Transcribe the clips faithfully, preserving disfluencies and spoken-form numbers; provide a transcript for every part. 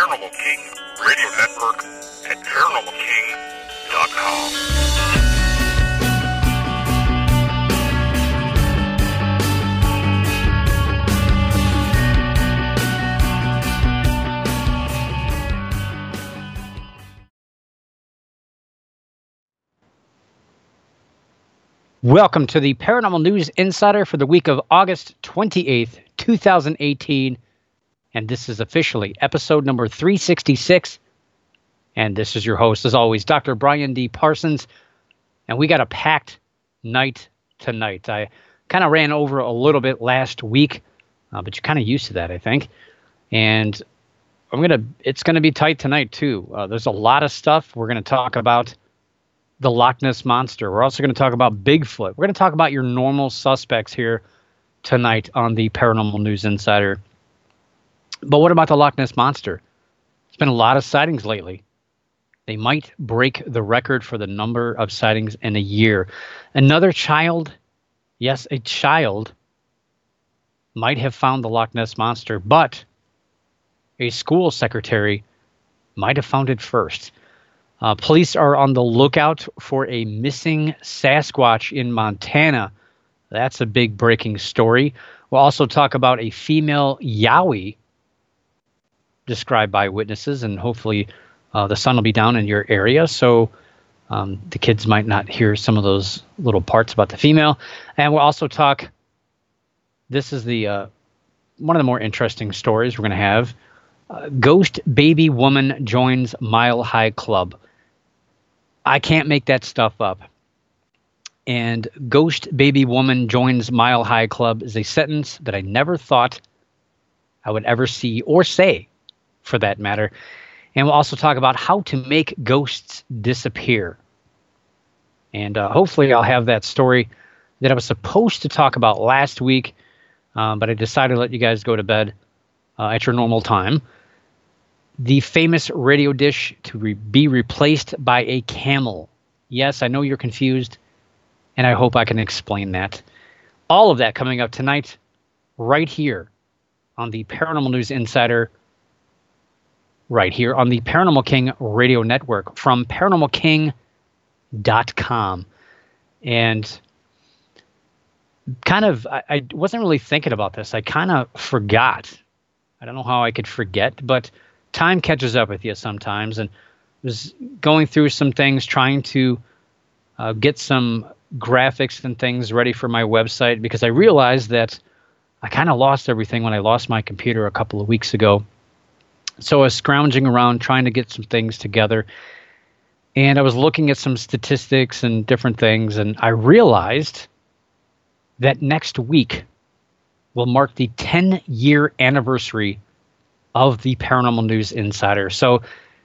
Paranormal King Radio Network at paranormal king dot com. Welcome to the Paranormal News Insider for the week of August twenty-eighth, twenty eighteen. And this is officially episode number three sixty-six. And this is your host, as always, Doctor Brian D. Parsons. And we got a packed night tonight. I kind of ran over a little bit last week, uh, but you're kind of used to that, I think. And I'm gonna, it's going to be tight tonight, too. Uh, there's a lot of stuff we're going to talk about. The Loch Ness Monster. We're also going to talk about Bigfoot. We're going to talk about your normal suspects here tonight on the Paranormal News Insider. But what about the Loch Ness Monster? There's been a lot of sightings lately. They might break the record for the number of sightings in a year. Another child, yes, a child, might have found the Loch Ness Monster, but a school secretary might have found it first. Uh, police are on the lookout for a missing Sasquatch in Montana. That's a big breaking story. We'll also talk about a female Yowie described by witnesses, and hopefully uh, the sun will be down in your area, so um, the kids might not hear some of those little parts about the female. And we'll also talk, this is the uh, one of the more interesting stories we're going to have. Uh, Ghost Baby Woman joins Mile High Club. I can't make that stuff up. And Ghost Baby Woman joins Mile High Club is a sentence that I never thought I would ever see or say, for that matter. And we'll also talk about how to make ghosts disappear. And uh, hopefully I'll have that story that I was supposed to talk about last week, um, but I decided to let you guys go to bed uh, at your normal time. The famous radio dish to re- be replaced by a camel. Yes, I know you're confused, and I hope I can explain that. All of that coming up tonight, right here on the Paranormal News Insider, right here on the Paranormal King Radio Network from paranormal king dot com. And kind of, I, I wasn't really thinking about this. I kind of forgot. I don't know how I could forget, but time catches up with you sometimes, and was going through some things, trying to uh, get some graphics and things ready for my website, because I realized that I kind of lost everything when I lost my computer a couple of weeks ago. So I was scrounging around trying to get some things together, and I was looking at some statistics and different things, and I realized that next week will mark the ten-year anniversary of the Paranormal News Insider. So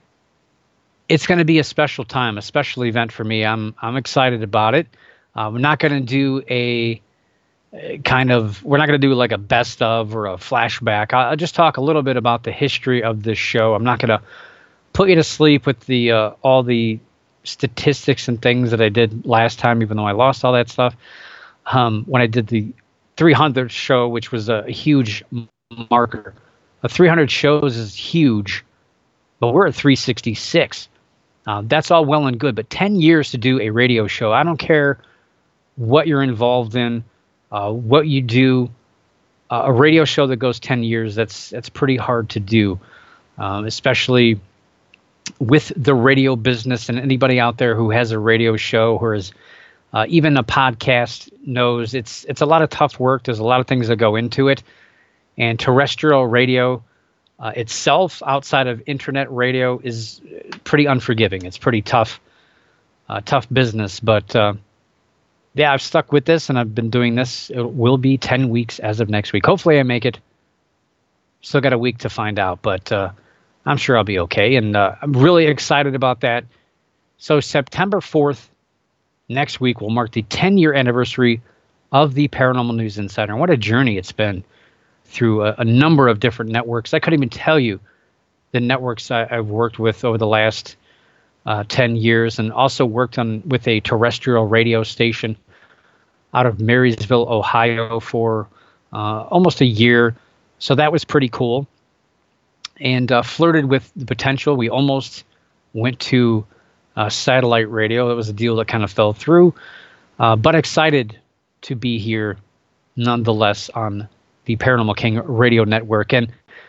it's going to be a special time, a special event for me. I'm I'm excited about it. Uh, we're not going to do a, a kind of, we're not going to do like a best of or a flashback. I'll, I'll just talk a little bit about the history of this show. I'm not going to put you to sleep with the uh, all the statistics and things that I did last time, even though I lost all that stuff. Um, when I did the three hundredth show, which was a huge marker. Uh, three hundred shows is huge, but we're at three sixty-six. Uh, that's all well and good, but ten years to do a radio show. I don't care what you're involved in, uh, what you do. Uh, a radio show that goes ten years, that's that's pretty hard to do, um, especially with the radio business. And anybody out there who has a radio show or is uh, even a podcast knows it's it's a lot of tough work. There's a lot of things that go into it. And terrestrial radio uh, itself, outside of internet radio, is pretty unforgiving. It's pretty tough, uh, tough business. But uh, yeah, I've stuck with this, and I've been doing this. It will be ten weeks as of next week. Hopefully I make it. Still got a week to find out, but uh, I'm sure I'll be okay. And uh, I'm really excited about that. So September fourth, next week, will mark the ten-year anniversary of the Paranormal News Insider. And what a journey it's been through a, a number of different networks. I couldn't even tell you the networks I, I've worked with over the last uh, ten years, and also worked on with a terrestrial radio station out of Marysville, Ohio for uh, almost a year. So that was pretty cool. and uh, flirted with the potential. We almost went to uh, satellite radio. It was a deal that kind of fell through, uh, but excited to be here nonetheless on the Paranormal King Radio Network. And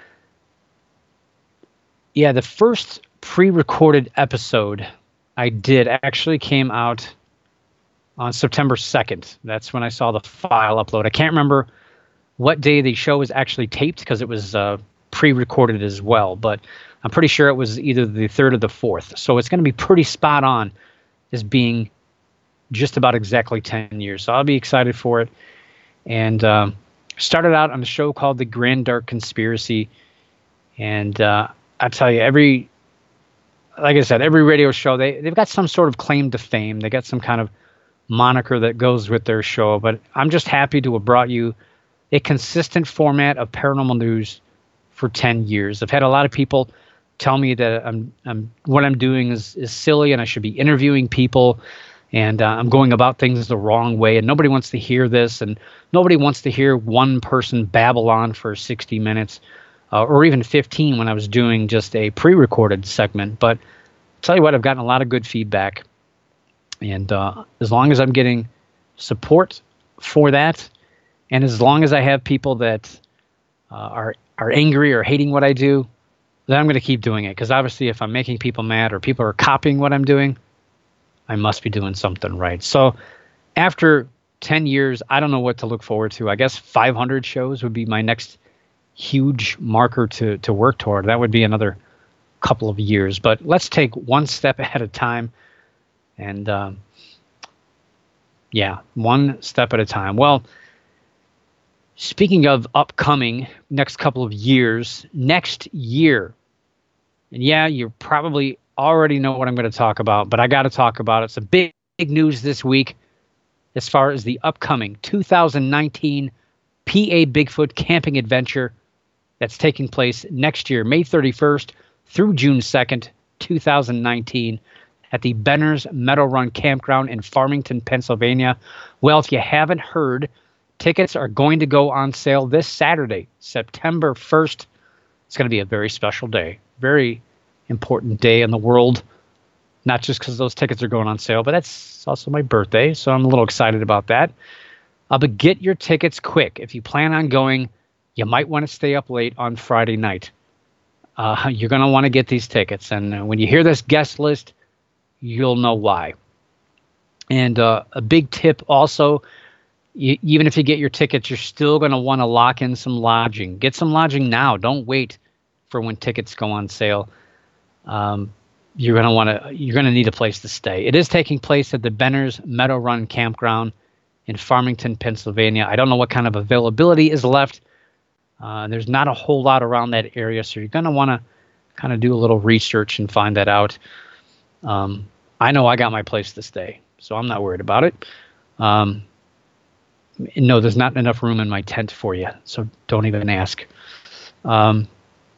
yeah, the first pre-recorded episode I did actually came out on September second. That's when I saw the file upload. I can't remember what day the show was actually taped because it was uh, pre-recorded as well, but I'm pretty sure it was either the third or the fourth. So it's going to be pretty spot on as being just about exactly ten years. So I'll be excited for it. And um, started out on a show called The Grand Dark Conspiracy. And uh, I tell you, every, like I said, every radio show, they, they've got some sort of claim to fame. They got some kind of moniker that goes with their show. But I'm just happy to have brought you a consistent format of paranormal news for ten years. I've had a lot of people tell me that I'm, I'm what I'm doing is, is silly and I should be interviewing people, and uh, I'm going about things the wrong way, and nobody wants to hear this, and nobody wants to hear one person babble on for sixty minutes uh, or even fifteen when I was doing just a pre-recorded segment. But I'll tell you what, I've gotten a lot of good feedback, and uh, as long as I'm getting support for that, and as long as I have people that uh, are are angry or hating what I do, then I'm going to keep doing it. Because obviously, if I'm making people mad or people are copying what I'm doing, I must be doing something right. So after ten years, I don't know what to look forward to. I guess five hundred shows would be my next huge marker to to work toward. That would be another couple of years. But let's take one step at a time. And um, yeah, one step at a time. Well, speaking of upcoming next couple of years, next year, and yeah, you probably already know what I'm going to talk about, but I got to talk about it. It's a big, big news this week as far as the upcoming two thousand nineteen P A Bigfoot Camping Adventure that's taking place next year, May thirty-first through June second, two thousand nineteen, at the Benner's Meadow Run Campground in Farmington, Pennsylvania. Well, if you haven't heard, tickets are going to go on sale this Saturday, September first. It's going to be a very special day, very important day in the world, not just because those tickets are going on sale, but that's also my birthday, so I'm a little excited about that. Uh, but get your tickets quick. If you plan on going, you might want to stay up late on Friday night. Uh, you're going to want to get these tickets, and uh, when you hear this guest list, you'll know why. And uh, a big tip also, You, even if you get your tickets, you're still going to want to lock in some lodging. Get some lodging now. Don't wait for when tickets go on sale. Um, you're going to want to. You're going to need a place to stay. It is taking place at the Benner's Meadow Run Campground in Farmington, Pennsylvania. I don't know what kind of availability is left. Uh, there's not a whole lot around that area, so you're going to want to kind of do a little research and find that out. Um, I know I got my place to stay, so I'm not worried about it. Um, No, there's not enough room in my tent for you, so don't even ask. Um,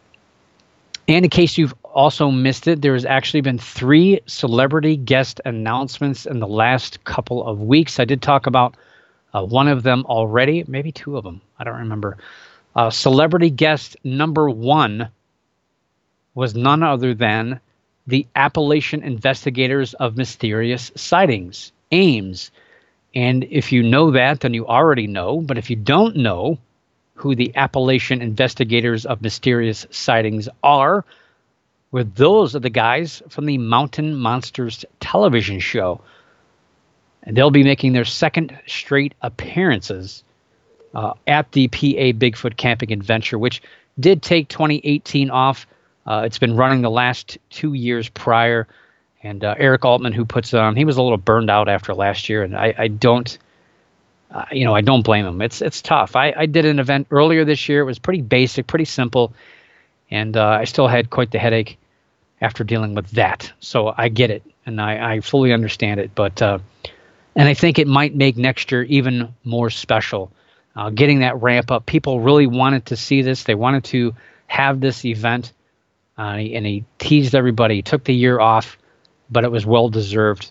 and in case you've also missed it, there has actually been three celebrity guest announcements in the last couple of weeks. I did talk about uh, one of them already, maybe two of them. I don't remember. Uh, celebrity guest number one was none other than the Appalachian Investigators of Mysterious Sightings, AIMS. And if you know that, then you already know. But if you don't know who the Appalachian Investigators of Mysterious Sightings are, well, those are the guys from the Mountain Monsters television show. And they'll be making their second straight appearances uh, at the P A Bigfoot Camping Adventure, which did take twenty eighteen off. Uh, it's been running the last two years prior. And uh, Eric Altman, who puts it on, he was a little burned out after last year, and I, I don't, uh, you know, I don't blame him. It's it's tough. I, I did an event earlier this year. It was pretty basic, pretty simple, and uh, I still had quite the headache after dealing with that. So I get it, and I, I fully understand it. But uh, and I think it might make next year even more special. Uh, getting that ramp up, people really wanted to see this. They wanted to have this event, uh, and, he, and he teased everybody. He took the year off, but it was well-deserved.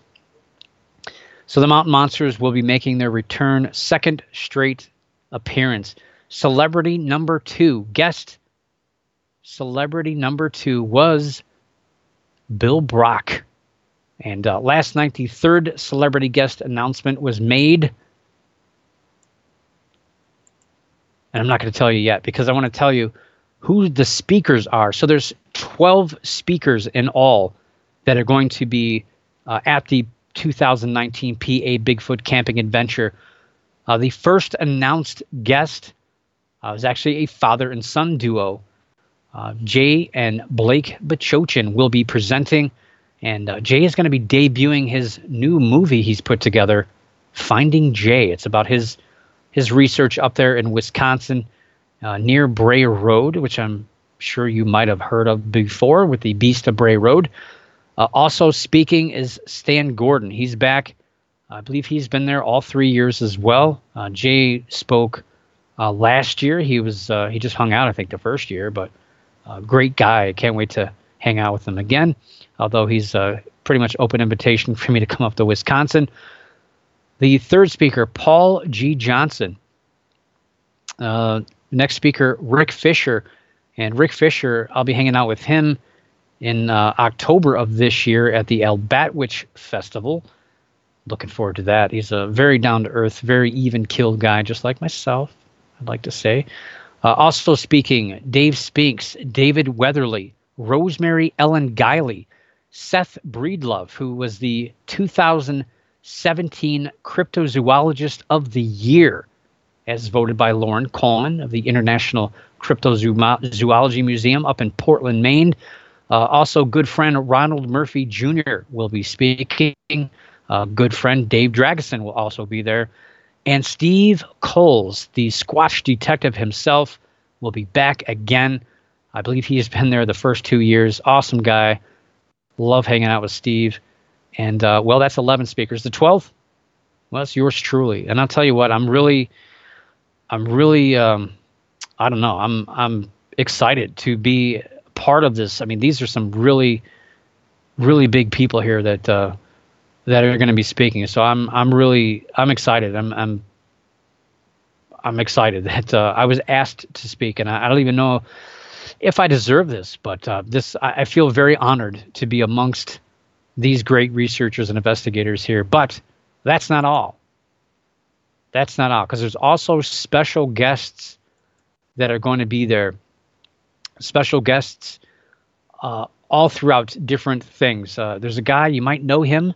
So the Mountain Monsters will be making their return, second straight appearance. Celebrity number two, guest celebrity number two was Bill Brock. And uh, last night, the third celebrity guest announcement was made. And I'm not going to tell you yet because I want to tell you who the speakers are. So there's twelve speakers in all that are going to be uh, at the two thousand nineteen P A Bigfoot Camping Adventure. Uh, the first announced guest uh, was actually a father and son duo. Uh, Jay and Blake Bachochin will be presenting. And uh, Jay is going to be debuting his new movie he's put together, Finding Jay. It's about his his research up there in Wisconsin uh, near Bray Road, which I'm sure you might have heard of before with the Beast of Bray Road. Uh, also speaking is Stan Gordon. He's back. I believe he's been there all three years as well. Uh, Jay spoke uh, last year. He was uh, he just hung out, I think, the first year, but uh, great guy. I can't wait to hang out with him again, although he's uh, pretty much open invitation for me to come up to Wisconsin. The third speaker, Paul G. Johnson. Uh, next speaker, Rick Fisher. And Rick Fisher, I'll be hanging out with him in uh, October of this year at the El Batwitch Festival. Looking forward to that. He's a very down-to-earth, very even-keeled guy, just like myself, I'd like to say. Uh, also speaking, Dave Spinks, David Weatherly, Rosemary Ellen Guiley, Seth Breedlove, who was the two thousand seventeen Cryptozoologist of the Year, as voted by Lauren Coleman of the International Cryptozoology Museum up in Portland, Maine. Uh, also, good friend Ronald Murphy Junior will be speaking. Uh, good friend Dave Drageson will also be there. And Steve Coles, the Squatch detective himself, will be back again. I believe he has been there the first two years. Awesome guy. Love hanging out with Steve. And, uh, well, that's eleven speakers. The twelfth, well, it's yours truly. And I'll tell you what, I'm really, I'm really, um, I don't know, I'm, I'm excited to be part of this. I mean, these are some really, really big people here that, uh, that are going to be speaking. So I'm, I'm really, I'm excited. I'm, I'm, I'm excited that uh, I was asked to speak, and I, I don't even know if I deserve this, but uh, this, I, I feel very honored to be amongst these great researchers and investigators here. But that's not all. That's not all, because there's also special guests that are going to be there. Special guests uh, all throughout different things. Uh, there's a guy, you might know him,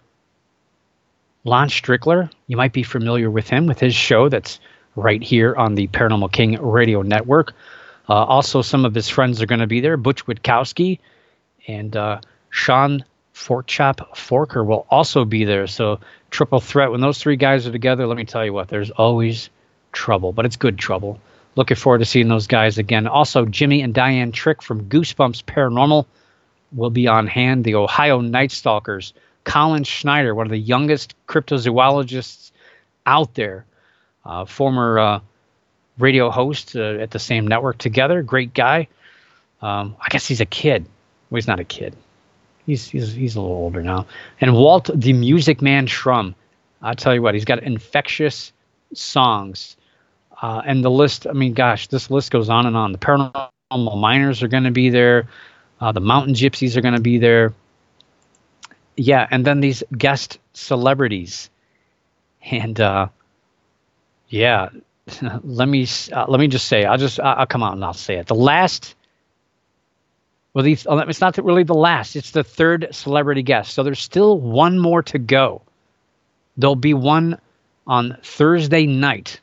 Lon Strickler. You might be familiar with him, with his show that's right here on the Paranormal King Radio Network. Uh, also, some of his friends are going to be there. Butch Witkowski and uh, Sean Forkchop Forker will also be there. So triple threat. When those three guys are together, let me tell you what, there's always trouble, but it's good trouble. Looking forward to seeing those guys again. Also, Jimmy and Diane Trick from Goosebumps Paranormal will be on hand. The Ohio Night Stalkers. Colin Schneider, one of the youngest cryptozoologists out there. Uh, former uh, radio host uh, at the same network together. Great guy. Um, I guess he's a kid. Well, he's not a kid. He's, he's, he's a little older now. And Walt the Music Man Shrum. I'll tell you what, he's got infectious songs. Uh, and the list, I mean, gosh, this list goes on and on. The Paranormal Miners are going to be there. Uh, the Mountain Gypsies are going to be there. Yeah, and then these guest celebrities. And, uh, yeah, let me uh, let me just say, I'll just, I'll come out and I'll say it. The last, well, the, it's not really the last. It's the third celebrity guest. So there's still one more to go. There'll be one on Thursday night.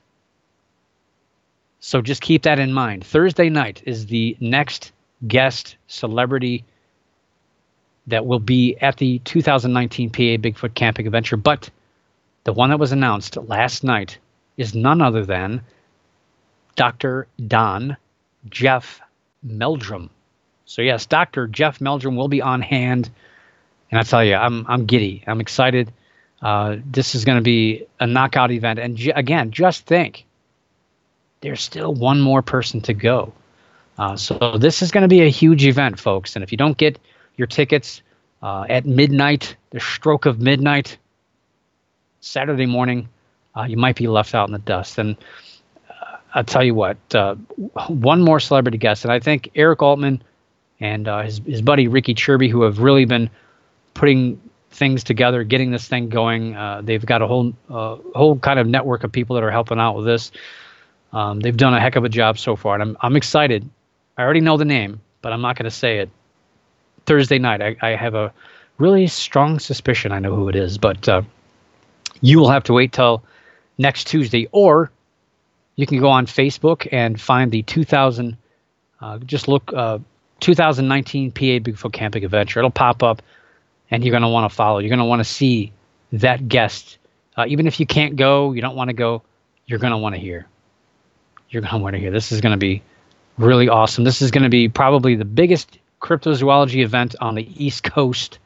So just keep that in mind. Thursday night is the next guest celebrity that will be at the two thousand nineteen P A Bigfoot Camping Adventure. But the one that was announced last night is none other than Doctor Don Jeff Meldrum. So yes, Doctor Jeff Meldrum will be on hand. And I tell you, I'm I'm giddy. I'm excited. Uh, this is going to be a knockout event. And j- again, just think, there's still one more person to go. Uh, so this is going to be a huge event, folks. And if you don't get your tickets uh, at midnight, the stroke of midnight, Saturday morning, uh, you might be left out in the dust. And uh, I'll tell you what, uh, one more celebrity guest, and I think Eric Altman and uh, his his buddy Ricky Chirby, who have really been putting things together, getting this thing going. Uh, they've got a whole uh, whole kind of network of people that are helping out with this. Um, they've done a heck of a job so far, and I'm I'm excited. I already know the name, but I'm not going to say it. Thursday night, I, I have a really strong suspicion I know who it is, but uh, you will have to wait till next Tuesday, or you can go on Facebook and find the two thousand. Uh, just look uh, two thousand nineteen P A Bigfoot Camping Adventure. It'll pop up, and you're going to want to follow. You're going to want to see that guest. Uh, even if you can't go, you don't want to go, you're going to want to hear. You're going to want to hear. This is going to be really awesome. This is going to be probably the biggest cryptozoology event on the East Coast.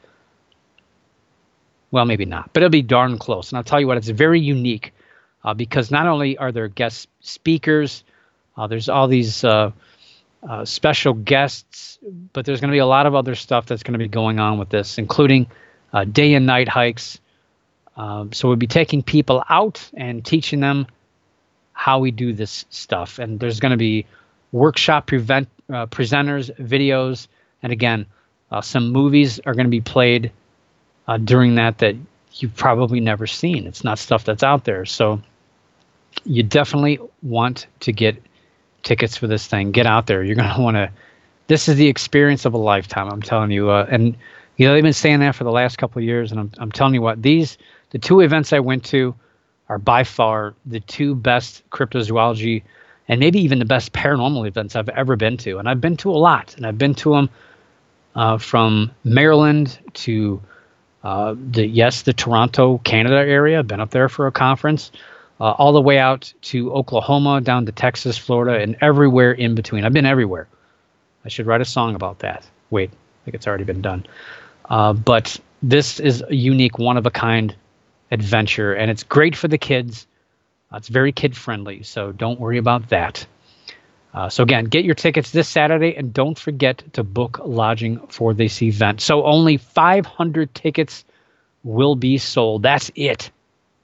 Well, maybe not, but it'll be darn close. And I'll tell you what, it's very unique uh, because not only are there guest speakers, uh, there's all these uh, uh, special guests, but there's going to be a lot of other stuff that's going to be going on with this, including uh, day and night hikes. Um, so we'll be taking people out and teaching them how we do this stuff. And there's going to be workshop prevent, uh, presenters, videos, and again, uh, some movies are going to be played uh, during that that you've probably never seen. It's not stuff that's out there. So you definitely want to get tickets for this thing. Get out there. You're going to want to. This is the experience of a lifetime, I'm telling you. Uh, and you know they've been saying that for the last couple of years, and I'm I'm telling you what, these the two events I went to are by far the two best cryptozoology and maybe even the best paranormal events I've ever been to. And I've been to a lot, and I've been to them uh, from Maryland to uh, the yes the Toronto, Canada area. I've been up there for a conference. Uh, all the way out to Oklahoma, down to Texas, Florida, and everywhere in between. I've been everywhere. I should write a song about that. Wait, I think it's already been done. Uh, but this is a unique, one-of-a-kind adventure, and it's great for the kids. Uh, it's very kid-friendly, so don't worry about that. Uh, so again, get your tickets this Saturday, and don't forget to book lodging for this event. So only five hundred tickets will be sold. That's it.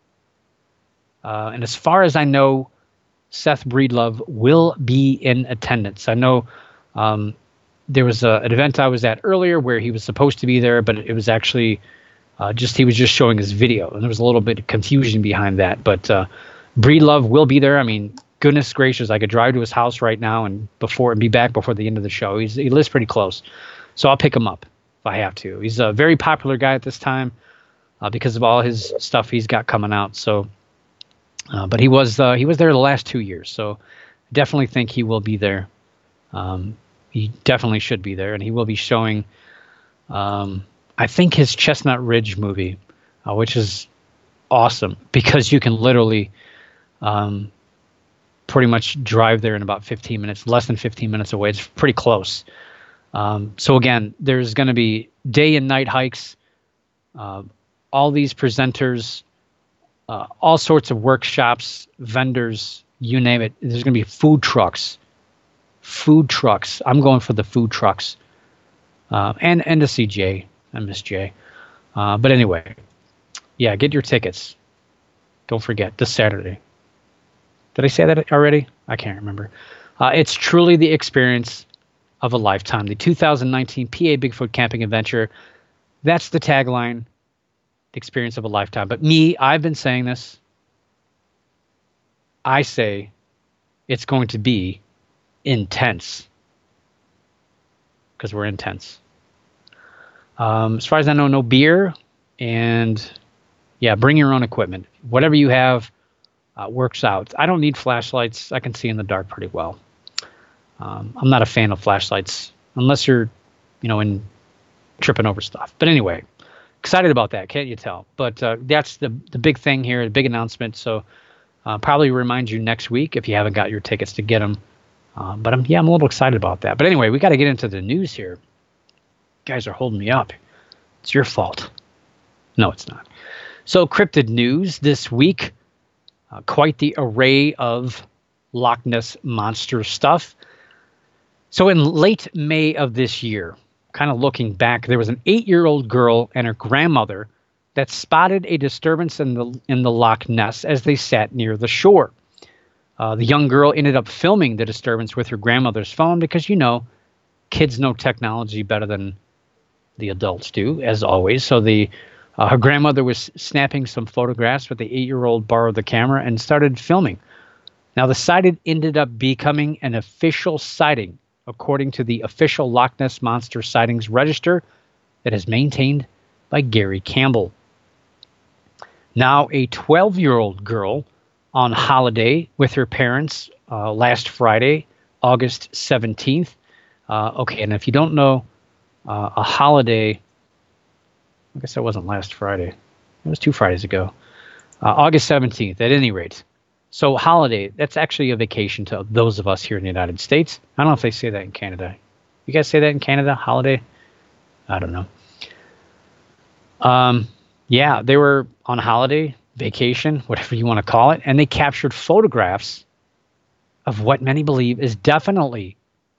Uh, and as far as I know, Seth Breedlove will be in attendance. I know um, there was a, an event I was at earlier where he was supposed to be there, but it was actually uh, just he was just showing his video, and there was a little bit of confusion behind that. But uh, Breedlove will be there. I mean, goodness gracious, I could drive to his house right now and before and be back before the end of the show. He's, he lives pretty close, so I'll pick him up if I have to. He's a very popular guy at this time uh, because of all his stuff he's got coming out. So. Uh, but he was uh, he was there the last two years, so definitely think he will be there. Um, he definitely should be there, and he will be showing, um, I think, his Chestnut Ridge movie, uh, which is awesome because you can literally um, pretty much drive there in about fifteen minutes, less than fifteen minutes away. It's pretty close. Um, so again, there's going to be day and night hikes. Uh, all these presenters. Uh, all sorts of workshops, vendors, you name it. There's going to be food trucks. Food trucks. I'm going for the food trucks. Uh, and, and to see Jay. I miss Jay. Uh, but anyway, yeah, get your tickets. Don't forget, this Saturday. Did I say that already? I can't remember. Uh, it's truly the experience of a lifetime. The two thousand nineteen P A Bigfoot Camping Adventure. That's the tagline. Experience of a lifetime. But me, I've been saying this. I say it's going to be intense because we're intense. Um, as far as I know, no beer, and yeah, bring your own equipment. Whatever you have uh, works out. I don't need flashlights. I can see in the dark pretty well. Um, I'm not a fan of flashlights unless you're, you know, in tripping over stuff. But anyway. Excited about that, can't you tell? But uh, that's the the big thing here, the big announcement. So uh, probably remind you next week if you haven't got your tickets to get them. Uh, but I'm, yeah, I'm a little excited about that. But anyway, we got to get into the news here. You guys are holding me up. It's your fault. No, it's not. So cryptid news this week. Uh, quite the array of Loch Ness Monster stuff. So in late May of this year, kind of looking back, there was an eight-year-old girl and her grandmother that spotted a disturbance in the in the Loch Ness as they sat near the shore. Uh, the young girl ended up filming the disturbance with her grandmother's phone because, you know, kids know technology better than the adults do, as always. So the uh, her grandmother was snapping some photographs, but the eight-year-old borrowed the camera and started filming. Now, the sighting ended up becoming an official sighting, according to the official Loch Ness Monster Sightings Register that is maintained by Gary Campbell. Now, a twelve-year-old girl on holiday with her parents uh, last Friday, August seventeenth. Uh, okay, and if you don't know, uh, a holiday, I guess that wasn't last Friday. It was two Fridays ago. Uh, August seventeenth, at any rate. So holiday, that's actually a vacation to those of us here in the United States. I don't know if they say that in Canada. You guys say that in Canada, holiday? I don't know. Um, yeah, they were on holiday, vacation, whatever you want to call it, and they captured photographs of what many believe is definitely,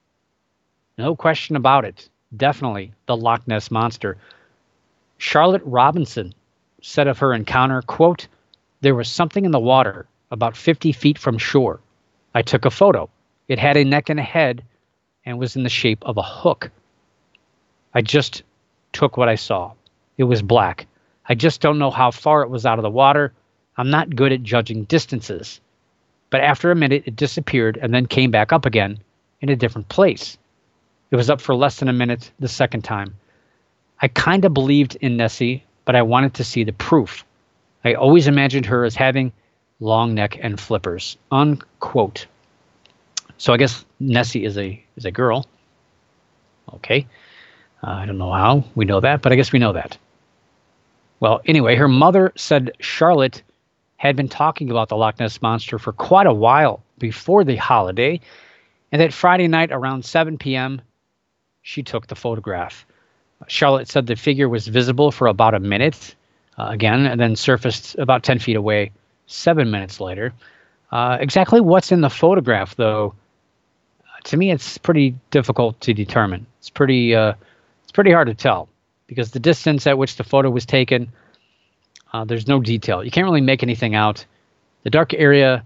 no question about it, definitely the Loch Ness Monster. Charlotte Robinson said of her encounter, quote, "There was something in the water about fifty feet from shore. I took a photo. It had a neck and a head and was in the shape of a hook. I just took what I saw. It was black. I just don't know how far it was out of the water. I'm not good at judging distances. But after a minute, it disappeared and then came back up again in a different place. It was up for less than a minute the second time. I kind of believed in Nessie, but I wanted to see the proof. I always imagined her as having long neck and flippers," unquote. So I guess Nessie is a is a girl. Okay. Uh, I don't know how we know that, but I guess we know that. Well, anyway, her mother said Charlotte had been talking about the Loch Ness Monster for quite a while before the holiday, and that Friday night around seven p.m., she took the photograph. Charlotte said the figure was visible for about a minute, uh, again, and then surfaced about ten feet away seven minutes later. Uh, exactly what's in the photograph, though, to me, it's pretty difficult to determine. It's pretty, uh, it's pretty hard to tell because the distance at which the photo was taken, uh, there's no detail. You can't really make anything out. The dark area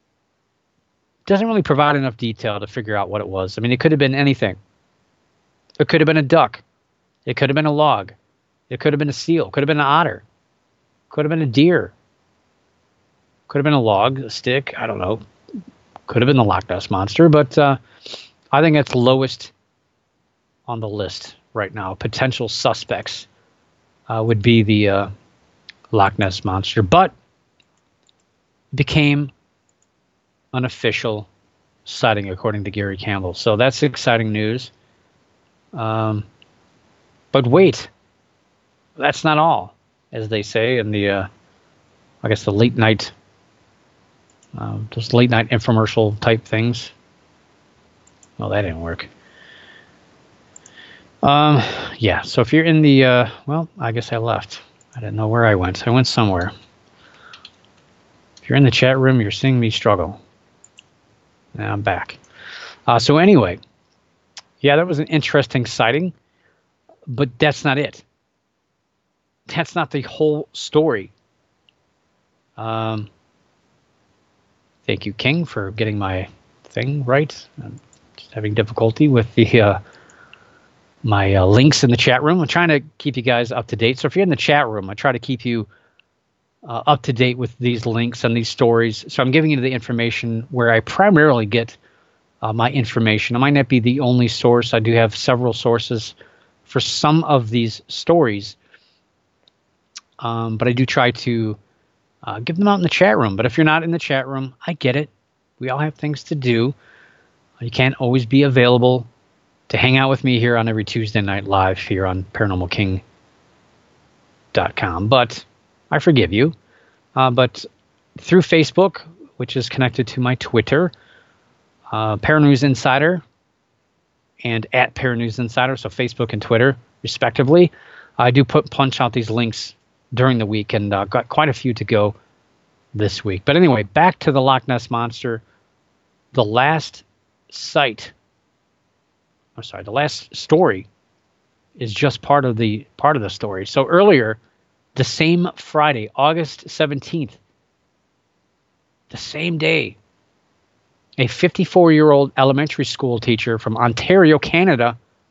doesn't really provide enough detail to figure out what it was. I mean, it could have been anything. It could have been a duck. It could have been a log. It could have been a seal. Could have been an otter. Could have been a deer. Could have been a log, a stick. I don't know. Could have been the Loch Ness Monster, but uh, I think that's lowest on the list right now. Potential suspects uh, would be the uh, Loch Ness Monster, but became an official sighting according to Gary Campbell. So that's exciting news. Um, but wait, that's not all, as they say in the, uh, I guess the late night, uh, just late night infomercial type things. Well, that didn't work. Um, yeah, so if you're in the, uh, well, I guess I left. I didn't know where I went. I went somewhere. If you're in the chat room, you're seeing me struggle. Now I'm back. Uh, so anyway, yeah, that was an interesting sighting, but that's not it. That's not the whole story. Um, thank you, King, for getting my thing right. I'm just having difficulty with the uh, my uh, links in the chat room. I'm trying to keep you guys up to date. So if you're in the chat room, I try to keep you uh, up to date with these links and these stories. So I'm giving you the information where I primarily get uh, my information. It might not be the only source. I do have several sources for some of these stories. Um, but I do try to uh, give them out in the chat room. But if you're not in the chat room, I get it. We all have things to do. You can't always be available to hang out with me here on every Tuesday night live here on paranormal king dot com. But I forgive you. Uh, but through Facebook, which is connected to my Twitter, uh, Paranews Insider and at Paranews Insider, so Facebook and Twitter, respectively, I do put punch out these links during the week, and uh, got quite a few to go this week. But anyway, back to the Loch Ness Monster. The last site, I'm sorry, the last story is just part of the part of the story. So earlier, the same Friday, August seventeenth, the same day, a fifty-four-year-old elementary school teacher from Ontario, Canada,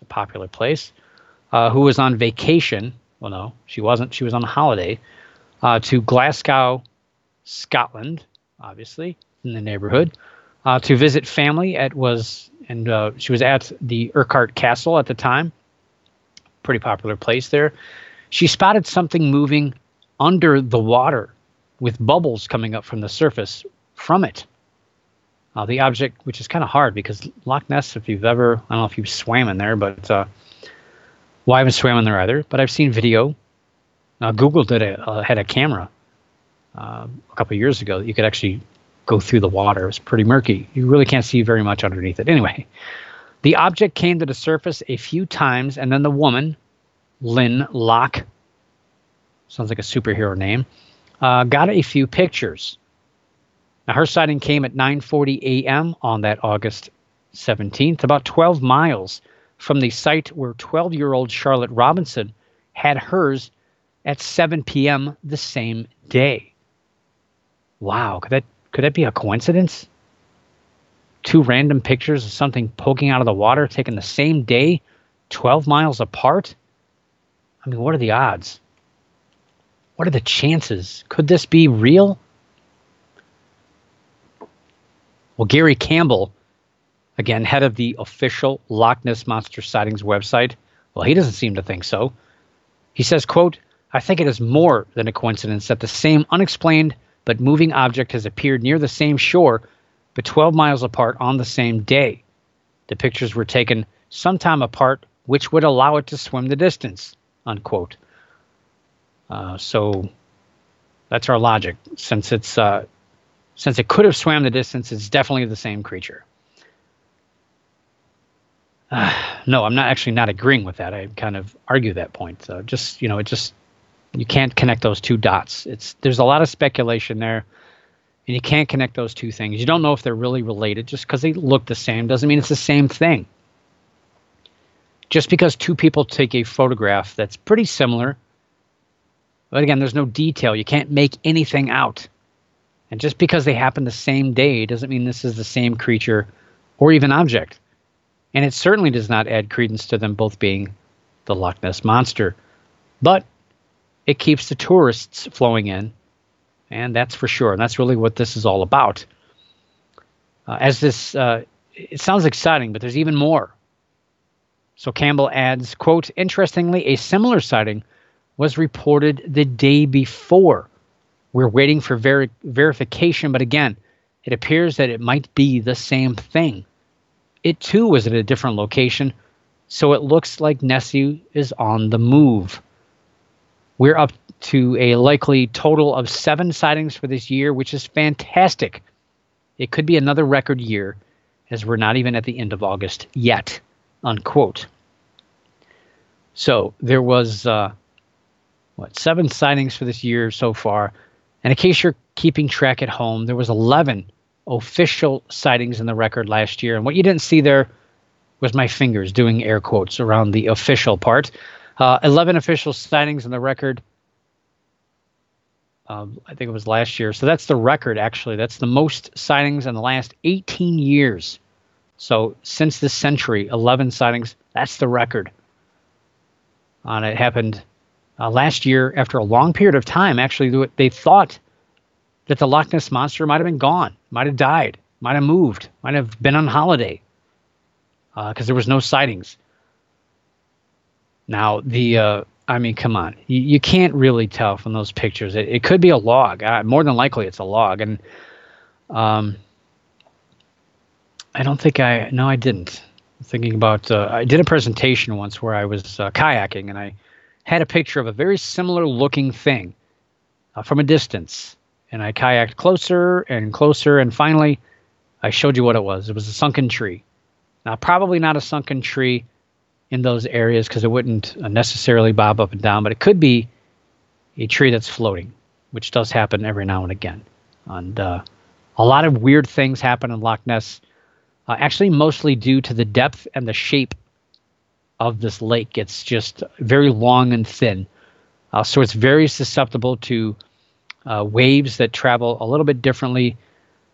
It's a popular place. Uh, who was on vacation. Well, no, she wasn't. She was on a holiday uh, to Glasgow, Scotland, obviously, in the neighborhood, uh, to visit family. It was, and uh, she was at the Urquhart Castle at the time. Pretty popular place there. She spotted something moving under the water with bubbles coming up from the surface from it. Uh, the object, which is kind of hard because Loch Ness, if you've ever, I don't know if you've swam in there, but uh, well, I haven't swam in there either, but I've seen video. Uh, Google did a, uh, had a camera uh, a couple of years ago that you could actually go through the water. It was pretty murky. You really can't see very much underneath it. Anyway, the object came to the surface a few times, and then the woman, Lynn Locke, sounds like a superhero name, uh, got a few pictures. Now, her sighting came at nine forty a.m. on that August seventeenth, about twelve miles from the site where twelve-year-old Charlotte Robinson had hers at seven p.m. the same day. Wow, could that could that be a coincidence? Two random pictures of something poking out of the water taken the same day, twelve miles apart? I mean, what are the odds? What are the chances? Could this be real? Well, Gary Campbell, again, head of the official Loch Ness Monster Sightings website, well, he doesn't seem to think so. He says, quote, "I think it is more than a coincidence that the same unexplained but moving object has appeared near the same shore, but twelve miles apart on the same day. The pictures were taken sometime apart, which would allow it to swim the distance," unquote. Uh, so that's our logic. Since it's uh, since it could have swam the distance, it's definitely the same creature. Uh, no, I'm not actually not agreeing with that. I kind of argue that point. So just, you know, it just, you can't connect those two dots. It's, there's a lot of speculation there, and you can't connect those two things. You don't know if they're really related. Just because they look the same doesn't mean it's the same thing. Just because two people take a photograph that's pretty similar, but again, there's no detail. You can't make anything out. And just because they happen the same day doesn't mean this is the same creature or even object. And it certainly does not add credence to them both being the Loch Ness Monster. But it keeps the tourists flowing in, and that's for sure. And that's really what this is all about. Uh, as this, uh, it sounds exciting, but there's even more. So Campbell adds, quote, "Interestingly, a similar sighting was reported the day before. We're waiting for ver- verification, but again, it appears that it might be the same thing. It too was at a different location, so it looks like Nessie is on the move. We're up to a likely total of seven sightings for this year, which is fantastic. It could be another record year, as we're not even at the end of August yet," unquote. So there was, uh, what, seven sightings for this year so far. And in case you're keeping track at home, there was eleven official sightings in the record last year. And what you didn't see there was my fingers doing air quotes around the official part. Uh, eleven official sightings in the record. Um, I think it was last year. So that's the record, actually. That's the most sightings in the last eighteen years. So since this century, eleven sightings, that's the record. Uh, and it happened uh, last year after a long period of time. Actually, they thought that the Loch Ness Monster might have been gone, might have died, might have moved, might have been on holiday because uh, there was no sightings. Now, the, uh, I mean, come on. You, you can't really tell from those pictures. It, it could be a log. Uh, more than likely, it's a log. And um, I don't think I, no, I didn't. I'm thinking about, uh, I did a presentation once where I was uh, kayaking, and I had a picture of a very similar looking thing uh, from a distance. And I kayaked closer and closer, and finally, I showed you what it was. It was a sunken tree. Now, probably not a sunken tree in those areas because it wouldn't necessarily bob up and down, but it could be a tree that's floating, which does happen every now and again. And uh, a lot of weird things happen in Loch Ness, uh, actually mostly due to the depth and the shape of this lake. It's just very long and thin, uh, so it's very susceptible to Uh, waves that travel a little bit differently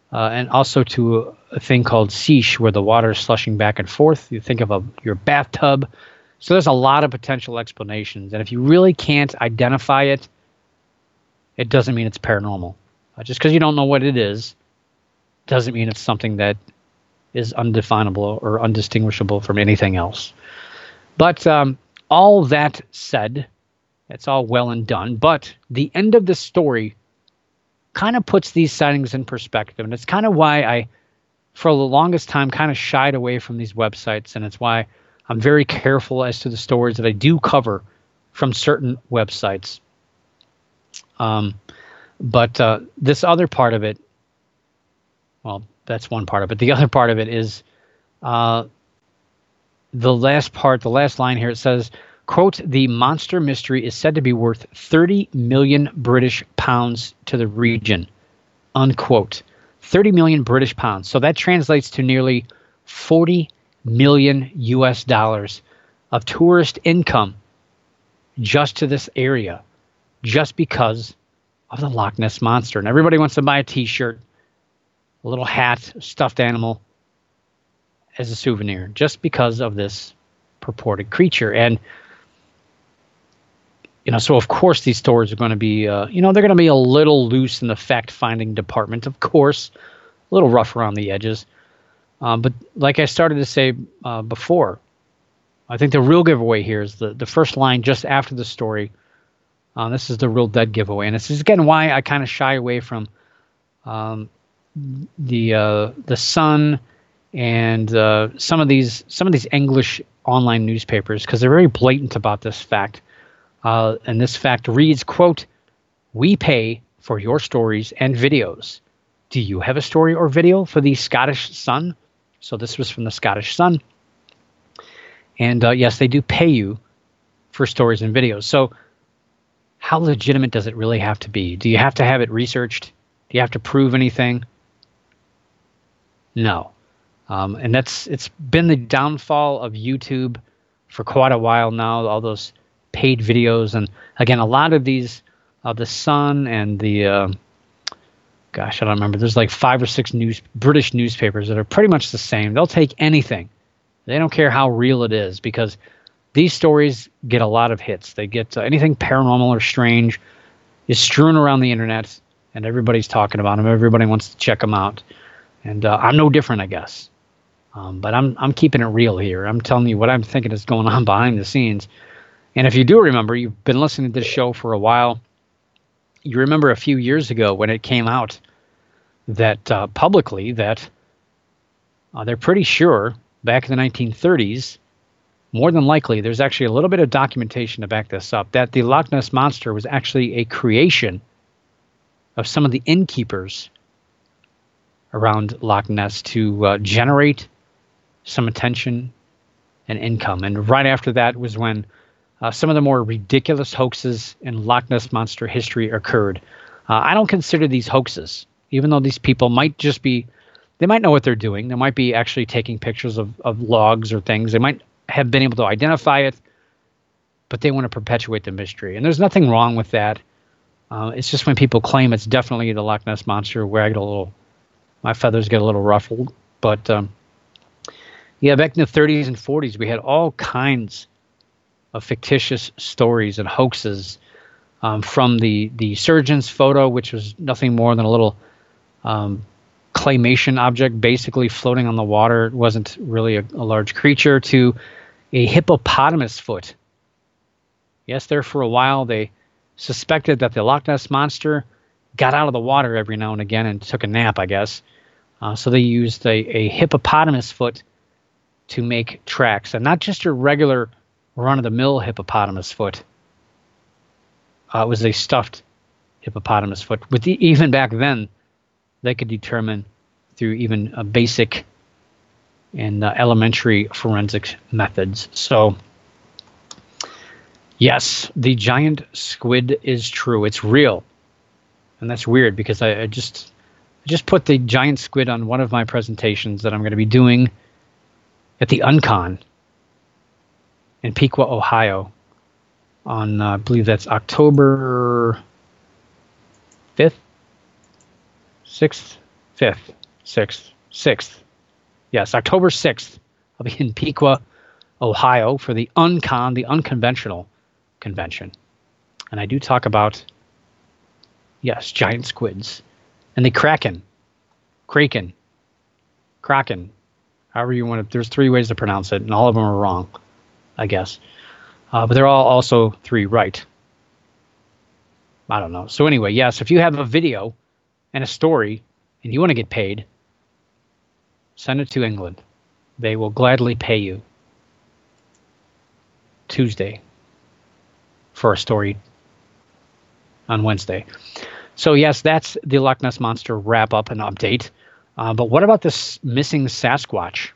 uh, and also to a, a thing called Seiche, where the water is slushing back and forth. You think of a your bathtub. So there's a lot of potential explanations, and if you really can't identify it, it doesn't mean it's paranormal. Uh, just because you don't know what it is, doesn't mean it's something that is undefinable or undistinguishable from anything else. But um, all that said, it's all well and done. But the end of the story kind of puts these sightings in perspective, and it's kind of why I, for the longest time, kind of shied away from these websites, and it's why I'm very careful as to the stories that I do cover from certain websites. Um, but uh, this other part of it, well, that's one part of it. The other part of it is uh, the last part, the last line here. It says, quote, "The monster mystery is said to be worth thirty million British pounds to the region," unquote. thirty million British pounds. So that translates to nearly forty million U S dollars of tourist income just to this area, just because of the Loch Ness Monster. And everybody wants to buy a t-shirt, a little hat, a stuffed animal as a souvenir, just because of this purported creature. And, you know, so of course these stories are going to be, uh, you know, they're going to be a little loose in the fact-finding department, of course, a little rough around the edges. Um, but like I started to say uh, before, I think the real giveaway here is the, the first line just after the story. Uh, this is the real dead giveaway. And this is, again, why I kind of shy away from um, the uh, the Sun and uh, some of these some of these English online newspapers, because they're very blatant about this fact. Uh, and this fact reads, quote, "We pay for your stories and videos. Do you have a story or video for the Scottish Sun?" So this was from the Scottish Sun. And uh, yes, they do pay you for stories and videos. So how legitimate does it really have to be? Do you have to have it researched? Do you have to prove anything? No. Um, and that's it's been the downfall of YouTube for quite a while now, all those paid videos. And again, a lot of these, uh, the Sun and the... Uh, Gosh, I don't remember. There's like five or six news British newspapers that are pretty much the same. They'll take anything. They don't care how real it is, because these stories get a lot of hits. They get uh, anything paranormal or strange is strewn around the internet, and everybody's talking about them. Everybody wants to check them out, and uh, I'm no different, I guess. Um, but I'm I'm keeping it real here. I'm telling you what I'm thinking is going on behind the scenes. And if you do remember, you've been listening to this show for a while. You remember a few years ago when it came out that uh, publicly that uh, they're pretty sure back in the nineteen thirties, more than likely, there's actually a little bit of documentation to back this up, that the Loch Ness Monster was actually a creation of some of the innkeepers around Loch Ness to uh, generate some attention and income. And right after that was when Uh, some of the more ridiculous hoaxes in Loch Ness Monster history occurred. Uh, I don't consider these hoaxes, even though these people might just be, they might know what they're doing. They might be actually taking pictures of, of logs or things. They might have been able to identify it, but they want to perpetuate the mystery. And there's nothing wrong with that. Uh, it's just when people claim it's definitely the Loch Ness Monster where I get a little, my feathers get a little ruffled. But um, yeah, back in the thirties and forties, we had all kinds of fictitious stories and hoaxes, um, from the the surgeon's photo, which was nothing more than a little um, claymation object basically floating on the water. It wasn't really a, a large creature, to a hippopotamus foot. Yes, there for a while they suspected that the Loch Ness Monster got out of the water every now and again and took a nap, I guess. Uh, so they used a, a hippopotamus foot to make tracks, and not just a regular run-of-the-mill hippopotamus foot. Uh, it was a stuffed hippopotamus foot. With the, even back then, they could determine through even a basic and uh, elementary forensic methods. So, yes, the giant squid is true. It's real, and that's weird because I, I just I just put the giant squid on one of my presentations that I'm going to be doing at the Uncon in Piqua, Ohio, on uh, I believe that's October fifth, sixth, fifth. sixth, sixth. Yes, October sixth. I'll be in Piqua, Ohio for the Uncon, the Unconventional Convention. And I do talk about, yes, giant squids. And the Kraken, Kraken, Kraken, however you want to, there's three ways to pronounce it, and all of them are wrong, I guess. Uh, but they're all also three right. I don't know. So anyway, yes, if you have a video and a story and you want to get paid, send it to England. They will gladly pay you Tuesday for a story on Wednesday. So yes, that's the Loch Ness Monster wrap up and update. Uh, but what about this missing Sasquatch?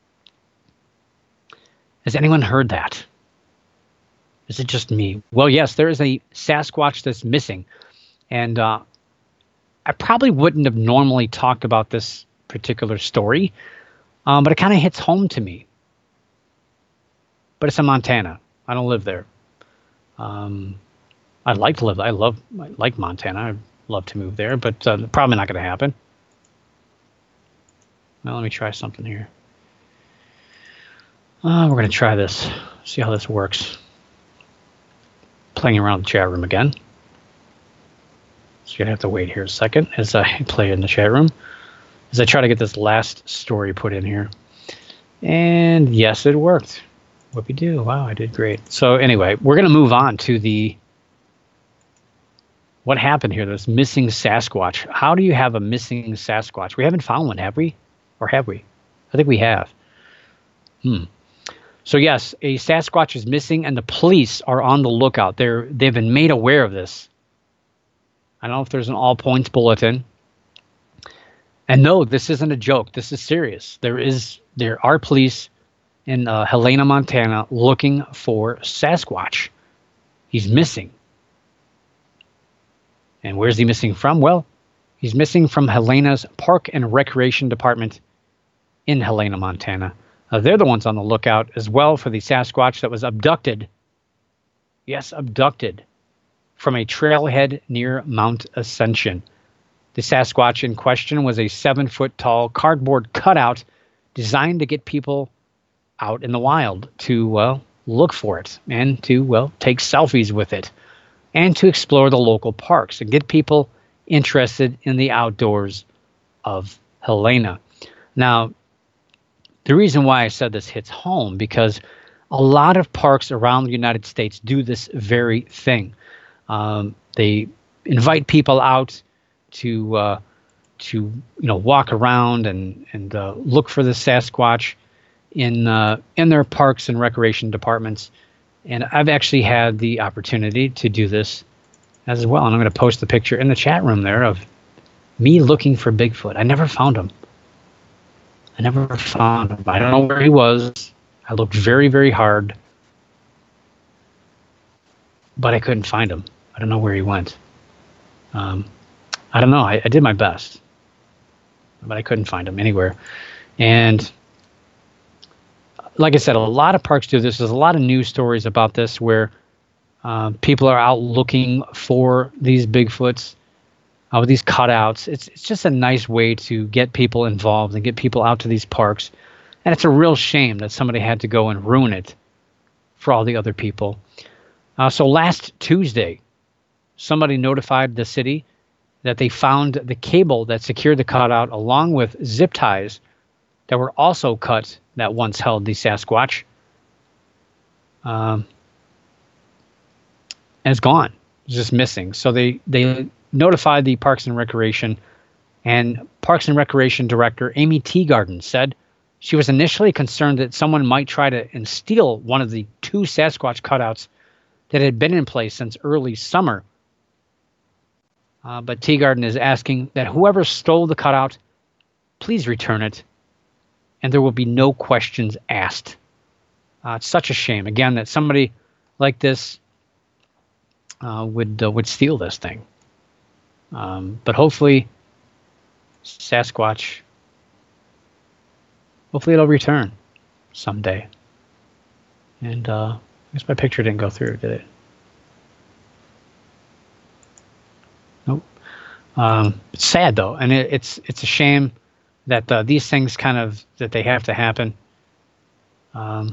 Has anyone heard that? Is it just me? Well, yes, there is a Sasquatch that's missing. And uh, I probably wouldn't have normally talked about this particular story, um, but it kind of hits home to me. But it's in Montana. I don't live there. Um, I'd like to live there. I love, I like Montana. I'd love to move there, but uh, probably not going to happen. Now let me try something here. Uh, we're going to try this. See how this works. Playing around the chat room again. So you're going to have to wait here a second as I play in the chat room. As I try to get this last story put in here. And yes, it worked. Whoopie-doo. Wow, I did great. So anyway, we're going to move on to the... What happened here? This missing Sasquatch. How do you have a missing Sasquatch? We haven't found one, have we? Or have we? I think we have. Hmm. So yes, a Sasquatch is missing, and the police are on the lookout. They're they've been made aware of this. I don't know if there's an all points bulletin. And no, this isn't a joke. This is serious. There is there are police in uh, Helena, Montana, looking for Sasquatch. He's missing. And where's he missing from? Well, he's missing from Helena's Park and Recreation Department in Helena, Montana. Uh, they're the ones on the lookout as well for the Sasquatch that was abducted. Yes, abducted from a trailhead near Mount Ascension. The Sasquatch in question was a seven-foot-tall cardboard cutout designed to get people out in the wild to, well, look for it and to, well, take selfies with it and to explore the local parks and get people interested in the outdoors of Helena. Now, the reason why I said this hits home because a lot of parks around the United States do this very thing. Um, they invite people out to uh, to you know walk around and and uh, look for the Sasquatch in uh, in their parks and recreation departments. And I've actually had the opportunity to do this as well. And I'm going to post the picture in the chat room there of me looking for Bigfoot. I never found him. I never found him. I don't know where he was. I looked very, very hard. But I couldn't find him. I don't know where he went. Um, I don't know. I, I did my best. But I couldn't find him anywhere. And like I said, a lot of parks do this. There's a lot of news stories about this where uh, people are out looking for these Bigfoots, uh, with these cutouts. It's it's just a nice way to get people involved and get people out to these parks. And it's a real shame that somebody had to go and ruin it for all the other people. Uh, so last Tuesday, somebody notified the city that they found the cable that secured the cutout along with zip ties that were also cut that once held the Sasquatch. Um, and it's gone. It's just missing. So they, they notified the Parks and Recreation, and Parks and Recreation Director Amy Teagarden said she was initially concerned that someone might try to and steal one of the two Sasquatch cutouts that had been in place since early summer. Uh, but Teagarden is asking that whoever stole the cutout, please return it, and there will be no questions asked. Uh, it's such a shame, again, that somebody like this uh, would uh, would steal this thing. Um, but hopefully, Sasquatch, hopefully it'll return someday. And uh, I guess my picture didn't go through, did it? Nope. Um, it's sad though, and it, it's it's a shame that uh, these things kind of, that they have to happen. Um,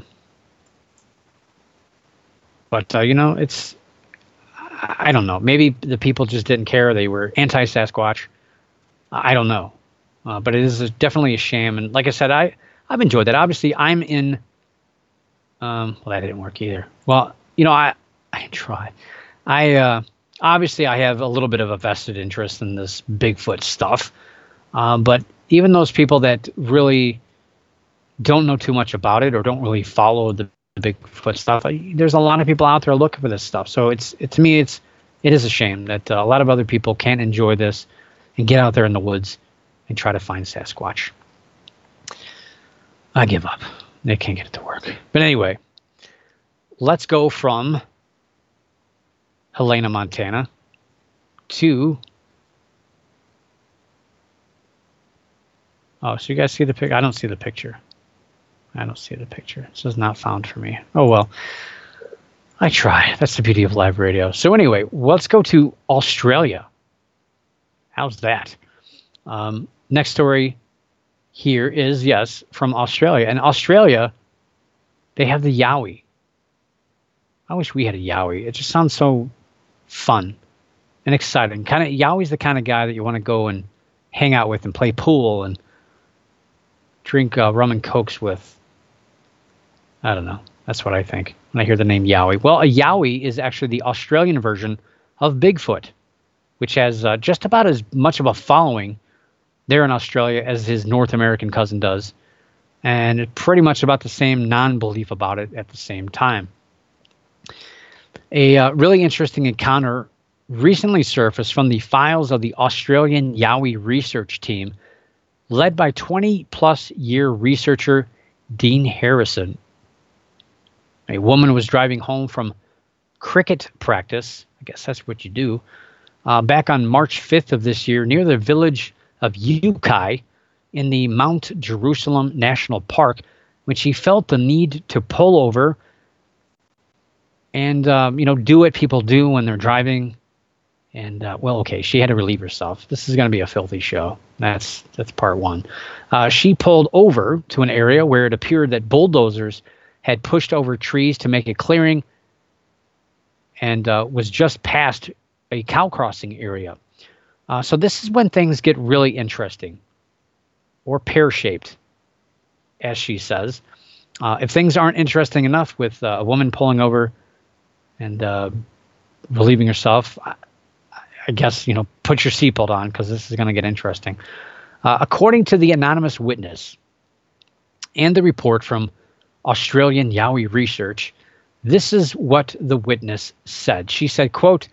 but, uh, you know, it's, I don't know. Maybe the people just didn't care. They were anti-Sasquatch. I don't know. Uh, but it is a, definitely a shame. And like I said, I, I've enjoyed that. Obviously, I'm in... Um, well, that didn't work either. Well, you know, I, I tried. I, uh, obviously, I have a little bit of a vested interest in this Bigfoot stuff. Um, but even those people that really don't know too much about it or don't really follow the, the Bigfoot stuff, I, there's a lot of people out there looking for this stuff. So it's, it, to me, it's, it is a shame that uh, a lot of other people can't enjoy this and get out there in the woods and try to find Sasquatch. I give up. They can't get it to work. But anyway, let's go from Helena, Montana to... Oh, so you guys see the pic? I don't see the picture. I don't see the picture. This is not found for me. Oh, well. I try. That's the beauty of live radio. So anyway, let's go to Australia. How's that? Um, next story here is, yes, from Australia. And Australia, they have the Yowie. I wish we had a Yowie. It just sounds so fun and exciting. Kind of Yowie's the kind of guy that you want to go and hang out with and play pool and drink uh, rum and cokes with. I don't know. That's what I think when I hear the name Yowie. Well, a Yowie is actually the Australian version of Bigfoot, which has uh, just about as much of a following there in Australia as his North American cousin does, and pretty much about the same non-belief about it at the same time. A uh, really interesting encounter recently surfaced from the files of the Australian Yowie research team, led by twenty-plus year researcher Dean Harrison. A woman was driving home from cricket practice, I guess that's what you do, uh, back on March fifth of this year near the village of Yukai in the Mount Jerusalem National Park, when she felt the need to pull over and, um, you know, do what people do when they're driving. And, uh, well, okay, she had to relieve herself. This is going to be a filthy show. That's that's part one. Uh, she pulled over to an area where it appeared that bulldozers had pushed over trees to make a clearing and uh, was just past a cow crossing area. Uh, so this is when things get really interesting, or pear-shaped, as she says. Uh, if things aren't interesting enough with uh, a woman pulling over and uh, relieving herself, I, I guess, you know, put your seatbelt on, because this is going to get interesting. Uh, according to the anonymous witness and the report from Australian Yowie Research, this is what the witness said. She said, quote,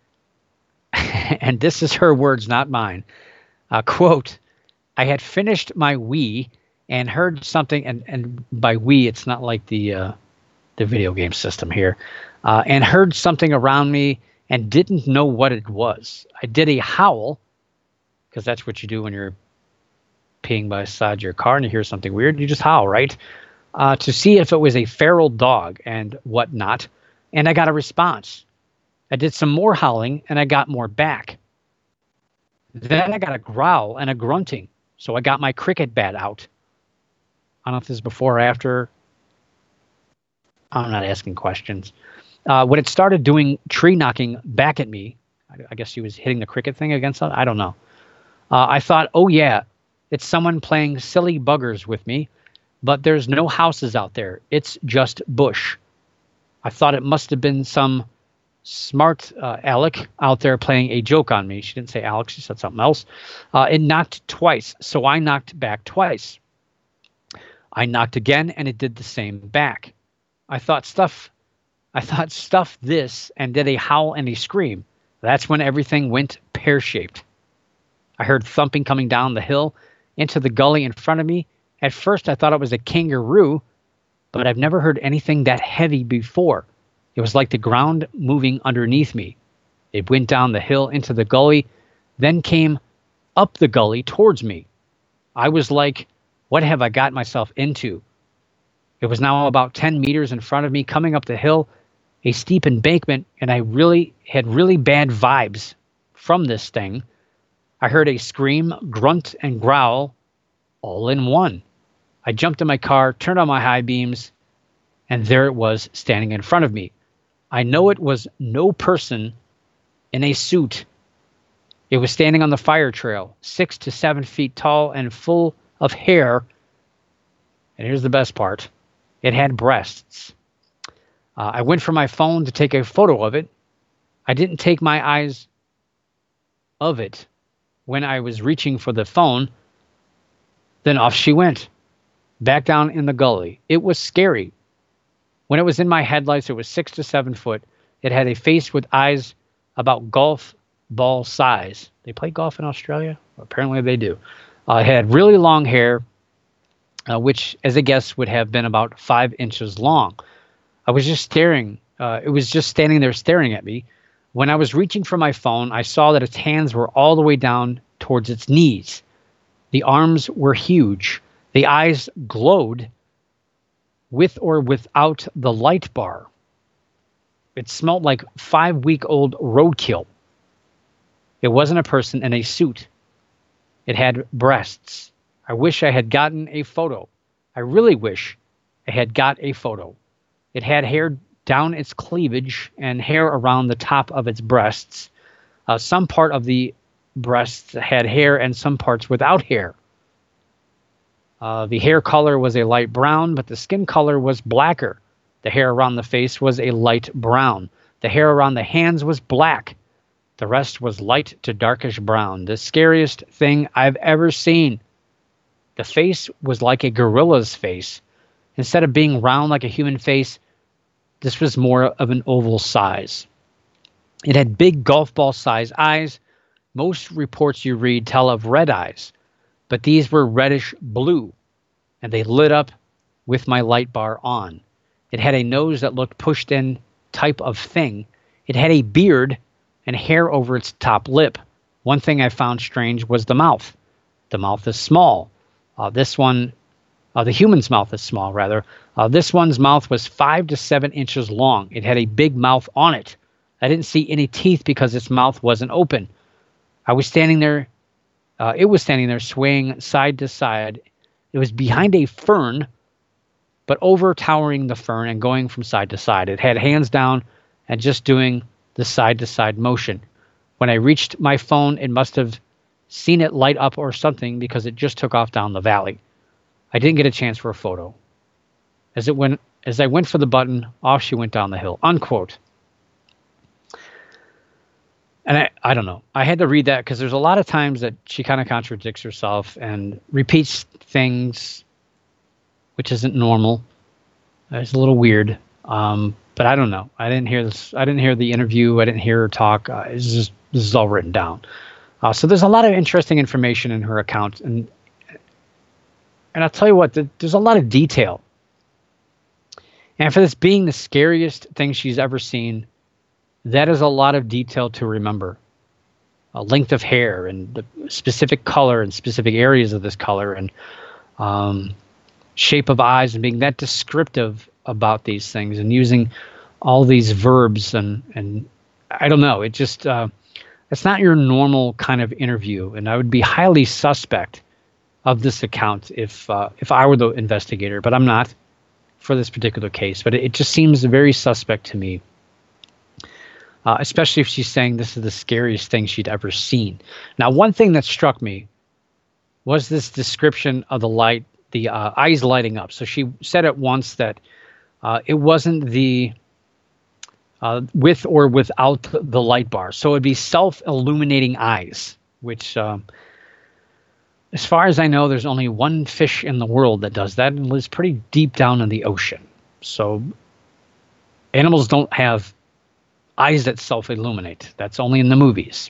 and this is her words, not mine, uh, quote, I had finished my wee and heard something, and, and by we, it's not like the uh, the video game system here, uh, and heard something around me and didn't know what it was. I did a howl, because that's what you do when you're peeing beside your car and you hear something weird. You just howl, right? Uh, to see if it was a feral dog and whatnot, and I got a response. I did some more howling, and I got more back. Then I got a growl and a grunting, so I got my cricket bat out. I don't know if this is before or after. I'm not asking questions. Uh, when it started doing tree knocking back at me, I, I guess she was hitting the cricket thing against it. I don't know. Uh, I thought, oh yeah, it's someone playing silly buggers with me, but there's no houses out there. It's just bush. I thought it must have been some smart uh, Alec out there playing a joke on me. She didn't say Alex, she said something else. Uh, it knocked twice, so I knocked back twice. I knocked again, and it did the same back. I thought stuff, I thought stuff this, and did a howl and a scream. That's when everything went pear-shaped. I heard thumping coming down the hill into the gully in front of me. At first, I thought it was a kangaroo, but I've never heard anything that heavy before. It was like the ground moving underneath me. It went down the hill into the gully, then came up the gully towards me. I was like, what have I got myself into? It was now about ten meters in front of me, coming up the hill, a steep embankment, and I really had really bad vibes from this thing. I heard a scream, grunt, and growl, all in one. I jumped in my car, turned on my high beams, and there it was standing in front of me. I know it was no person in a suit. It was standing on the fire trail, six to seven feet tall and full of hair. And here's the best part. It had breasts. Uh, I went for my phone to take a photo of it. I didn't take my eyes of it when I was reaching for the phone. Then off she went, back down in the gully. It was scary. When it was in my headlights, it was six to seven foot. It had a face with eyes about golf ball size. They play golf in Australia? Apparently they do. Uh, it had really long hair, uh, which, as a guess, would have been about five inches long. I was just staring. Uh, it was just standing there staring at me. When I was reaching for my phone, I saw that its hands were all the way down towards its knees. The arms were huge. The eyes glowed with or without the light bar. It smelled like five-week-old roadkill. It wasn't a person in a suit. It had breasts. I wish I had gotten a photo. I really wish I had got a photo. It had hair down its cleavage and hair around the top of its breasts. Uh, some part of the breasts had hair and some parts without hair. Uh, the hair color was a light brown, but the skin color was blacker. The hair around the face was a light brown. The hair around the hands was black. The rest was light to darkish brown. The scariest thing I've ever seen. The face was like a gorilla's face. Instead of being round like a human face, this was more of an oval size. It had big golf ball size eyes. Most reports you read tell of red eyes, but these were reddish blue, and they lit up with my light bar on. It had a nose that looked pushed in type of thing. It had a beard and hair over its top lip. One thing I found strange was the mouth. The mouth is small. Uh, this one, uh, the human's mouth is small, rather. Uh, this one's mouth was five to seven inches long. It had a big mouth on it. I didn't see any teeth because its mouth wasn't open. I was standing there. Uh, it was standing there swaying side to side. It was behind a fern, but over towering the fern and going from side to side. It had hands down and just doing the side-to-side motion. When I reached my phone, it must have seen it light up or something because it just took off down the valley. I didn't get a chance for a photo. As it went, as I went for the button, off she went down the hill. Unquote. And I, I don't know. I had to read that because there's a lot of times that she kind of contradicts herself and repeats things, which isn't normal. It's a little weird. Um, but I don't know. I didn't hear this. I didn't hear the interview. I didn't hear her talk. Uh, it's just, this is all written down. Uh, so there's a lot of interesting information in her account. And, and I'll tell you what, the, there's a lot of detail. And for this being the scariest thing she's ever seen, that is a lot of detail to remember. A length of hair and the specific color and specific areas of this color and um, shape of eyes and being that descriptive about these things and using all these verbs and, and I don't know, it just, uh, it's not your normal kind of interview. And I would be highly suspect of this account if, uh, if I were the investigator, but I'm not for this particular case, but it, it just seems very suspect to me. Uh, especially if she's saying this is the scariest thing she'd ever seen. Now, one thing that struck me was this description of the light, the uh, eyes lighting up. So she said at once that uh, it wasn't the uh, with or without the light bar. So it'd be self-illuminating eyes, which, um, as far as I know, there's only one fish in the world that does that and lives pretty deep down in the ocean. So animals don't have eyes that self-illuminate. That's only in the movies.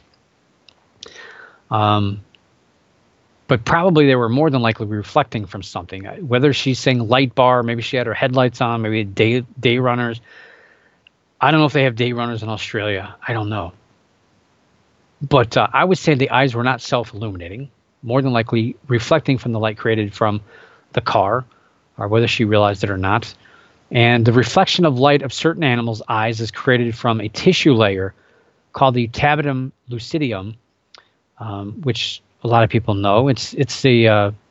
Um, but probably they were more than likely reflecting from something. Whether she's saying light bar, maybe she had her headlights on, maybe day day runners. I don't know if they have day runners in Australia. I don't know. But uh, I would say the eyes were not self-illuminating, more than likely reflecting from the light created from the car, or whether she realized it or not. And the reflection of light of certain animals' eyes is created from a tissue layer called the tabetum lucidium, um, which a lot of people know. It's it's the uh,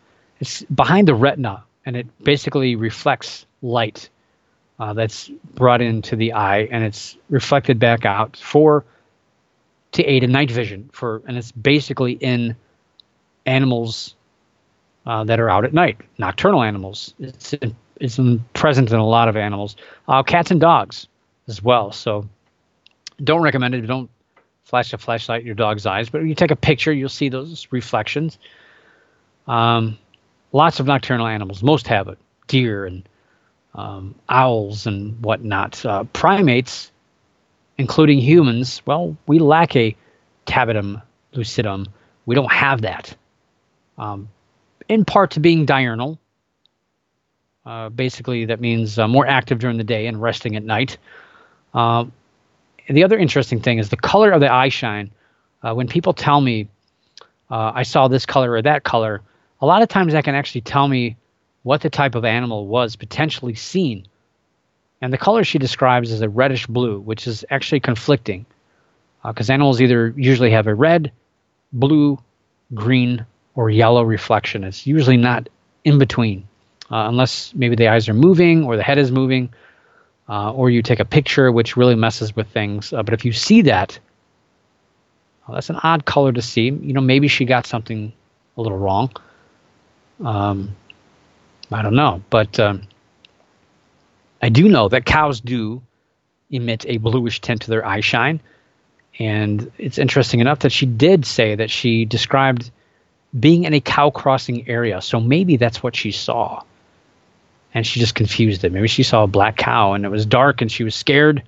it's behind the retina, and it basically reflects light uh, that's brought into the eye, and it's reflected back out for to aid in night vision. For and it's basically in animals uh, that are out at night, nocturnal animals. It's in, it's in, present in a lot of animals, uh, cats and dogs as well. So don't recommend it. Don't flash a flashlight in your dog's eyes, but when you take a picture, you'll see those reflections. Um, lots of nocturnal animals, most have it, deer and um, owls and whatnot. Uh, primates, including humans, well, we lack a tapetum lucidum. We don't have that. Um, in part to being diurnal. Uh, basically, that means uh, more active during the day and resting at night. Uh, and the other interesting thing is the color of the eye shine. Uh, when people tell me uh, I saw this color or that color, a lot of times that can actually tell me what the type of animal was potentially seen. And the color she describes is a reddish blue, which is actually conflicting because uh, animals either usually have a red, blue, green, or yellow reflection. It's usually not in between uh, unless maybe the eyes are moving or the head is moving uh, or you take a picture, which really messes with things. Uh, but if you see that, well, that's an odd color to see. You know, maybe she got something a little wrong. Um, I don't know, but um, I do know that cows do emit a bluish tint to their eye shine. And it's interesting enough that she did say that she described being in a cow crossing area. So maybe that's what she saw. And she just confused it. Maybe she saw a black cow and it was dark and she was scared.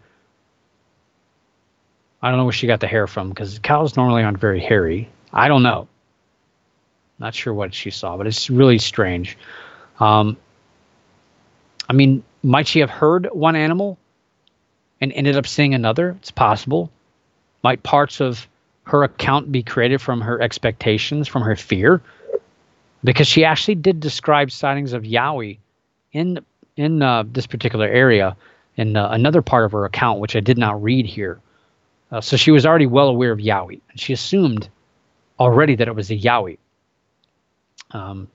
I don't know where she got the hair from because cows normally aren't very hairy. I don't know. Not sure what she saw, but it's really strange. Um, I mean, might she have heard one animal and ended up seeing another? It's possible. Might parts of her account be created from her expectations, from her fear? Because she actually did describe sightings of Yowie in in uh, this particular area in uh, another part of her account, which I did not read here. Uh, so she was already well aware of Yowie, and she assumed already that it was a Yowie. Um,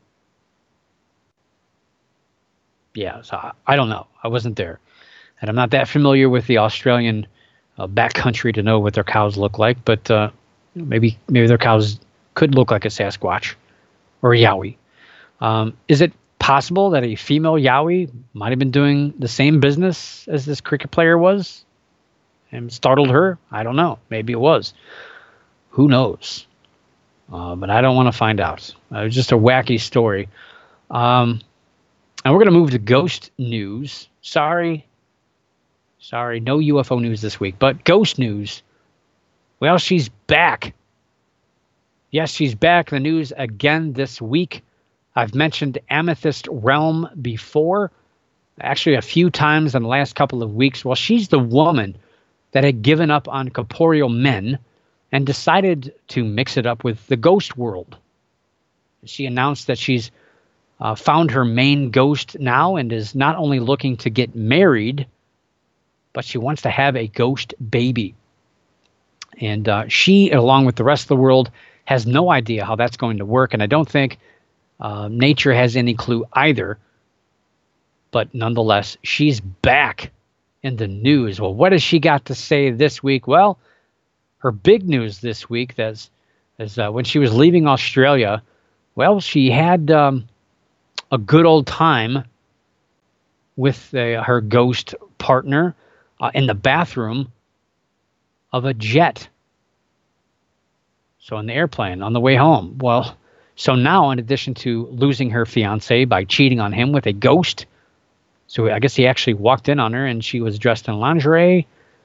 yeah, so I, I don't know. I wasn't there. And I'm not that familiar with the Australian uh, backcountry to know what their cows look like, but uh, maybe maybe their cows could look like a Sasquatch or a Yowie. Um, is it possible that a female Yowie might have been doing the same business as this cricket player was and startled her? I don't know. Maybe it was. Who knows? Uh, but I don't want to find out. Uh, it was just a wacky story. Um, and we're going to move to ghost news. Sorry. Sorry, no U F O news this week. But ghost news. Well, she's back. Yes, she's back in the news again this week. I've mentioned Amethyst Realm before. Actually, a few times in the last couple of weeks. Well, she's the woman that had given up on corporeal men and decided to mix it up with the ghost world. She announced that she's uh, found her main ghost now and is not only looking to get married, but she wants to have a ghost baby. And uh, she, along with the rest of the world, has no idea how that's going to work. And I don't think uh, nature has any clue either. But nonetheless, she's back in the news. Well, what has she got to say this week? Well, her big news this week is, is uh, when she was leaving Australia, well, she had um, a good old time with uh, her ghost partner uh, in the bathroom of a jet. So in the airplane on the way home. Well, so now in addition to losing her fiance by cheating on him with a ghost, so I guess he actually walked in on her and she was dressed in lingerie,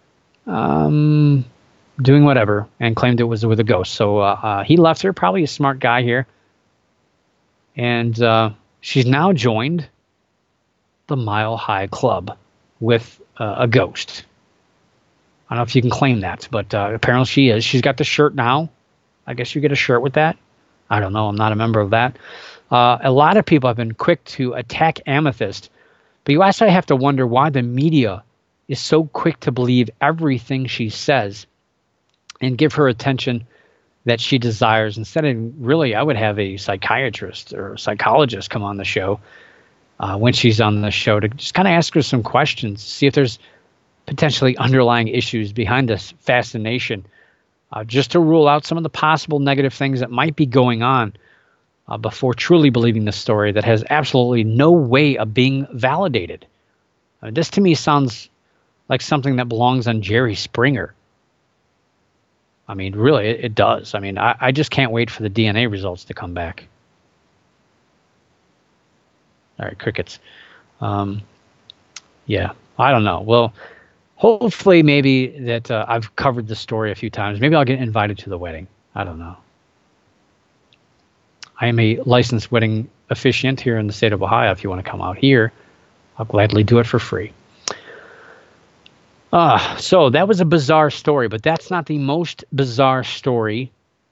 um, doing whatever, and claimed it was with a ghost. So uh, uh, he left her, probably a smart guy here. And uh, she's now joined the Mile High Club with uh, a ghost. I don't know if you can claim that, but uh, apparently she is. She's got the shirt now. I guess you get a shirt with that. I don't know. I'm not a member of that. Uh, a lot of people have been quick to attack Amethyst, but you actually have to wonder why the media is so quick to believe everything she says and give her attention that she desires. Instead of really, I would have a psychiatrist or a psychologist come on the show uh, when she's on the show to just kind of ask her some questions, see if there's potentially underlying issues behind this fascination, uh, just to rule out some of the possible negative things that might be going on uh, before truly believing the story that has absolutely no way of being validated. Uh, this to me sounds like something that belongs on Jerry Springer. I mean, really, it, it does. I mean, I, I just can't wait for the D N A results to come back. All right, crickets. Um, yeah, I don't know. Well, hopefully maybe that uh, I've covered the story a few times. Maybe I'll get invited to the wedding. I don't know. I am a licensed wedding officiant here in the state of Ohio. If you want to come out here, I'll gladly do it for free. Uh, so that was a bizarre story, but that's not the most bizarre story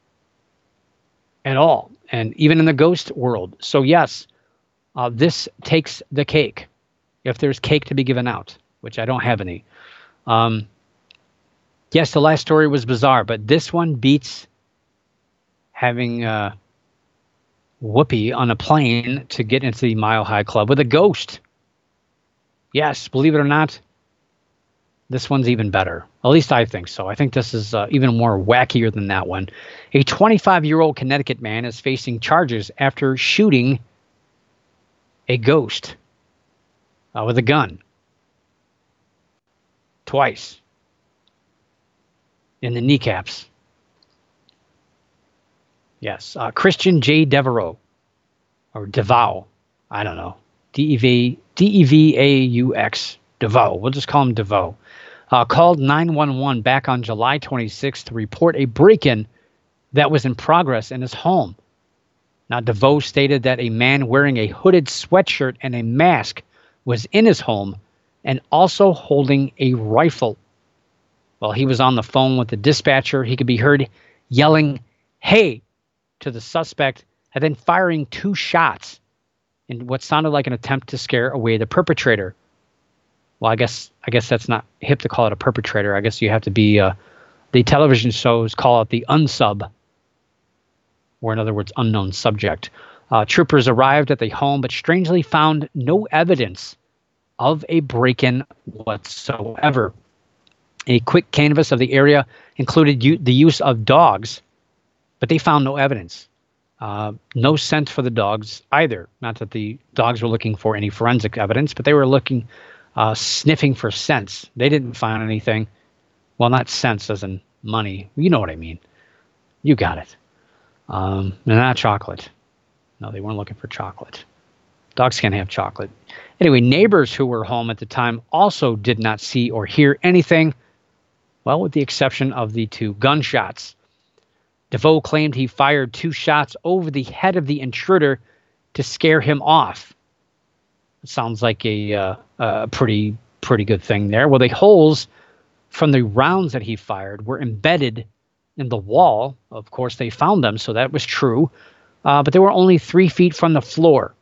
at all. And even in the ghost world. So yes, uh, this takes the cake. If there's cake to be given out, which I don't have any. Um, yes, the last story was bizarre, but this one beats having uh, Whoopi on a plane to get into the Mile High Club with a ghost. Yes, believe it or not, this one's even better. At least I think so. I think this is uh, even more wackier than that one. A twenty-five-year-old Connecticut man is facing charges after shooting a ghost uh, with a gun. Twice. In the kneecaps. Yes. Uh, Christian J. Devereaux. Or DeVaux. I don't know. D E V D E V A U X. DeVaux. We'll just call him DeVaux. Uh, called nine one one back on July twenty-sixth to report a break-in that was in progress in his home. Now, DeVaux stated that a man wearing a hooded sweatshirt and a mask was in his home and also holding a rifle. While he was on the phone with the dispatcher, he could be heard yelling, "Hey," to the suspect, and then firing two shots in what sounded like an attempt to scare away the perpetrator. Well, I guess I guess that's not hip to call it a perpetrator. I guess you have to be, uh, the television shows call it the unsub, or in other words, unknown subject. Uh, troopers arrived at the home, but strangely found no evidence of a break-in whatsoever. A quick canvass of the area included u- the use of dogs, but they found no evidence. Uh, no scent for the dogs either. Not that the dogs were looking for any forensic evidence, but they were looking... Uh, sniffing for scents. They didn't find anything. Well, not scents as in money. You know what I mean. You got it. Um, and not chocolate. No, they weren't looking for chocolate. Dogs can't have chocolate. Anyway, neighbors who were home at the time also did not see or hear anything, well, with the exception of the two gunshots. DeVaux claimed he fired two shots over the head of the intruder to scare him off. It sounds like a, uh, a pretty pretty good thing there. Well, the holes from the rounds that he fired were embedded in the wall. Of course, they found them, so that was true. Uh, but they were only three feet from the floor.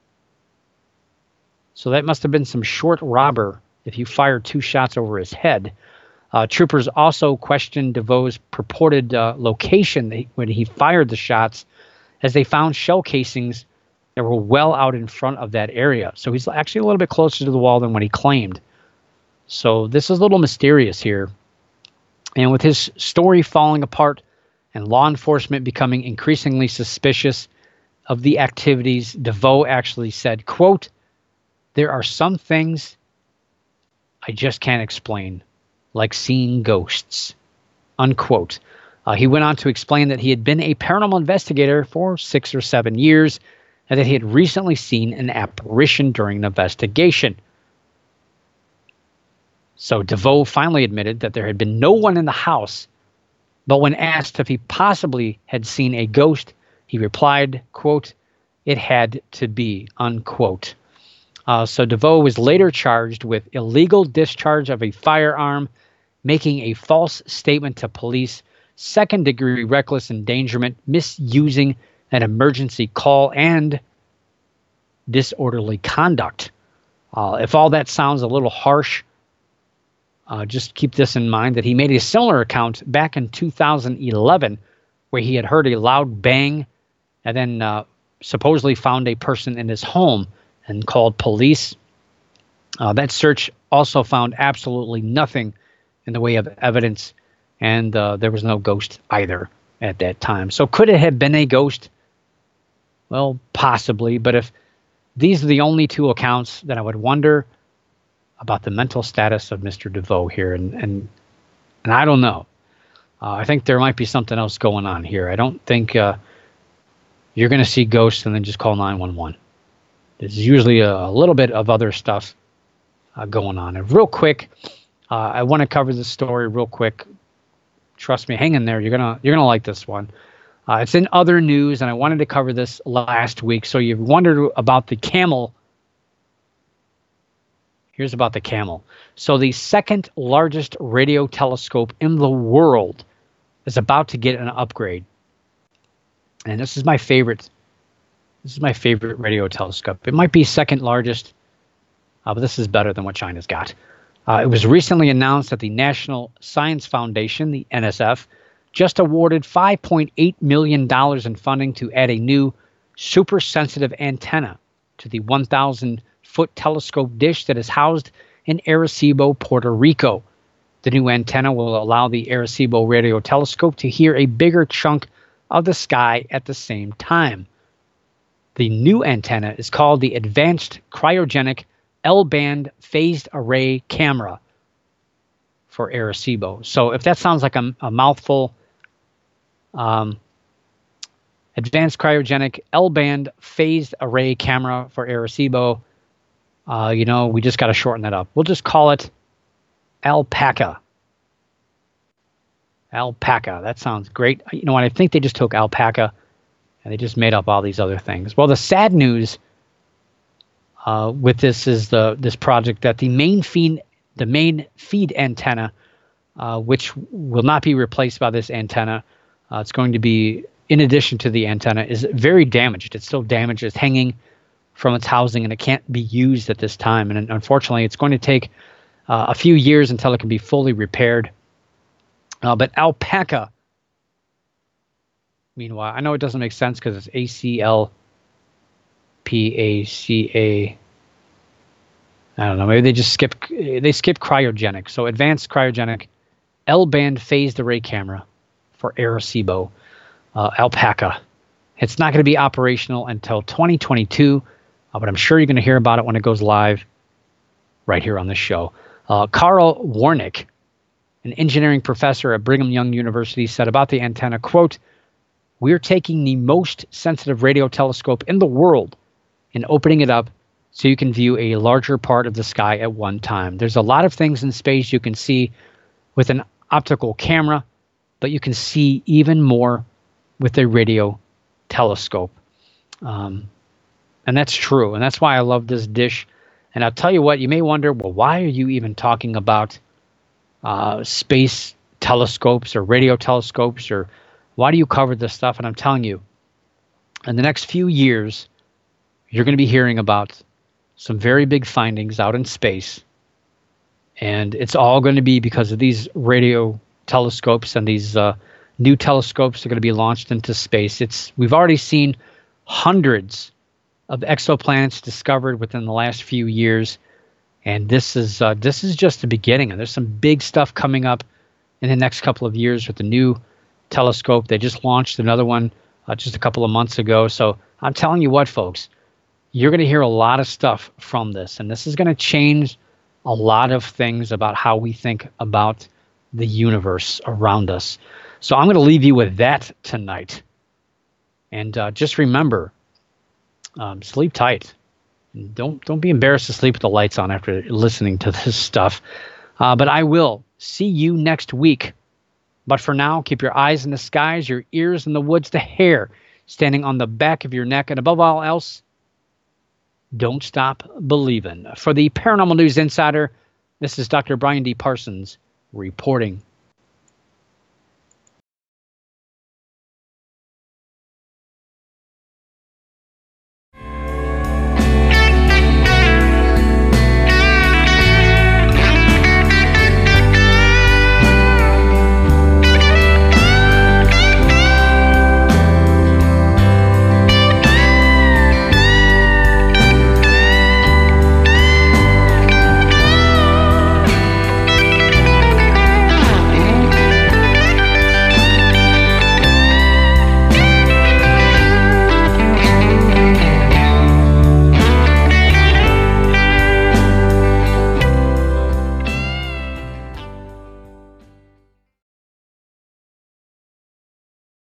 So that must have been some short robber if you fired two shots over his head. Uh, troopers also questioned DeVaux's purported uh, location when he fired the shots, as they found shell casings that were well out in front of that area. So he's actually a little bit closer to the wall than what he claimed. So this is a little mysterious here. And with his story falling apart and law enforcement becoming increasingly suspicious of the activities, DeVaux actually said, quote, "There are some things I just can't explain, like seeing ghosts," unquote. Uh, he went on to explain that he had been a paranormal investigator for six or seven years, and that he had recently seen an apparition during an investigation. So DeVaux finally admitted that there had been no one in the house, but when asked if he possibly had seen a ghost, he replied, quote, "It had to be," unquote. Uh, so DeVaux was later charged with illegal discharge of a firearm, making a false statement to police, second-degree reckless endangerment, misusing an emergency call, and disorderly conduct. Uh, if all that sounds a little harsh, uh, just keep this in mind that he made a similar account back in two thousand eleven where he had heard a loud bang and then uh, supposedly found a person in his home and called police. Uh, that search also found absolutely nothing in the way of evidence, and uh, there was no ghost either at that time. So could it have been a ghost? Well, possibly, but if these are the only two accounts, then I would wonder about the mental status of Mister DeVoe here, and and, and I don't know. Uh, I think there might be something else going on here. I don't think uh, you're going to see ghosts and then just call nine one one. There's usually a, a little bit of other stuff uh, going on. And real quick, uh, I want to cover this story real quick. Trust me, hang in there. You're gonna you're gonna like this one. Uh, it's in other news, and I wanted to cover this last week. So you've wondered about the camel. Here's about the camel. So the second largest radio telescope in the world is about to get an upgrade. And this is my favorite. This is my favorite radio telescope. It might be second largest, uh, but this is better than what China's got. Uh, it was recently announced that the National Science Foundation, the N S F, just awarded five point eight million dollars in funding to add a new super sensitive antenna to the one thousand foot telescope dish that is housed in Arecibo, Puerto Rico. The new antenna will allow the Arecibo radio telescope to hear a bigger chunk of the sky at the same time. The new antenna is called the Advanced Cryogenic L-band Phased Array Camera for Arecibo. So if that sounds like a, a mouthful, um, Advanced Cryogenic L-band Phased Array Camera for Arecibo, uh, you know, we just got to shorten that up. We'll just call it Alpaca. Alpaca. That sounds great. You know what? I think they just took alpaca and they just made up all these other things. Well, the sad news uh, with this is the this project that the main feed the main feed antenna, uh, which will not be replaced by this antenna, uh, it's going to be in addition to the antenna, is very damaged. It's still damaged. It's hanging from its housing, and it can't be used at this time. And unfortunately, it's going to take uh, a few years until it can be fully repaired. Uh, but Alpaca, meanwhile, I know it doesn't make sense because it's A C L P A C A. I don't know. Maybe they just skip. They skip cryogenic. So advanced cryogenic L-band phased array camera for Arecibo, uh, Alpaca. It's not going to be operational until twenty twenty-two, uh, but I'm sure you're going to hear about it when it goes live right here on this show. Uh, Carl Warnick, an engineering professor at Brigham Young University, said about the antenna, quote, "We're taking the most sensitive radio telescope in the world and opening it up so you can view a larger part of the sky at one time. There's a lot of things in space you can see with an optical camera, but you can see even more with a radio telescope." Um, and that's true. And that's why I love this dish. And I'll tell you what, you may wonder, well, why are you even talking about uh, space telescopes or radio telescopes, or why do you cover this stuff? And I'm telling you, in the next few years, you're going to be hearing about some very big findings out in space. And it's all going to be because of these radio telescopes and these uh, new telescopes that are going to be launched into space. It's we've already seen hundreds of exoplanets discovered within the last few years, and this is uh, this is just the beginning. And there's some big stuff coming up in the next couple of years with the new telescope. They just launched another one uh, just a couple of months ago. So I'm telling you what, folks, you're going to hear a lot of stuff from this, and this is going to change a lot of things about how we think about the universe around us. So I'm going to leave you with that tonight. And uh, just remember, um, sleep tight. And don't don't be embarrassed to sleep with the lights on after listening to this stuff. Uh, but I will see you next week. But for now, keep your eyes in the skies, your ears in the woods, the hair standing on the back of your neck, and above all else, don't stop believing. For the Paranormal News Insider, this is Doctor Brian D. Parsons reporting.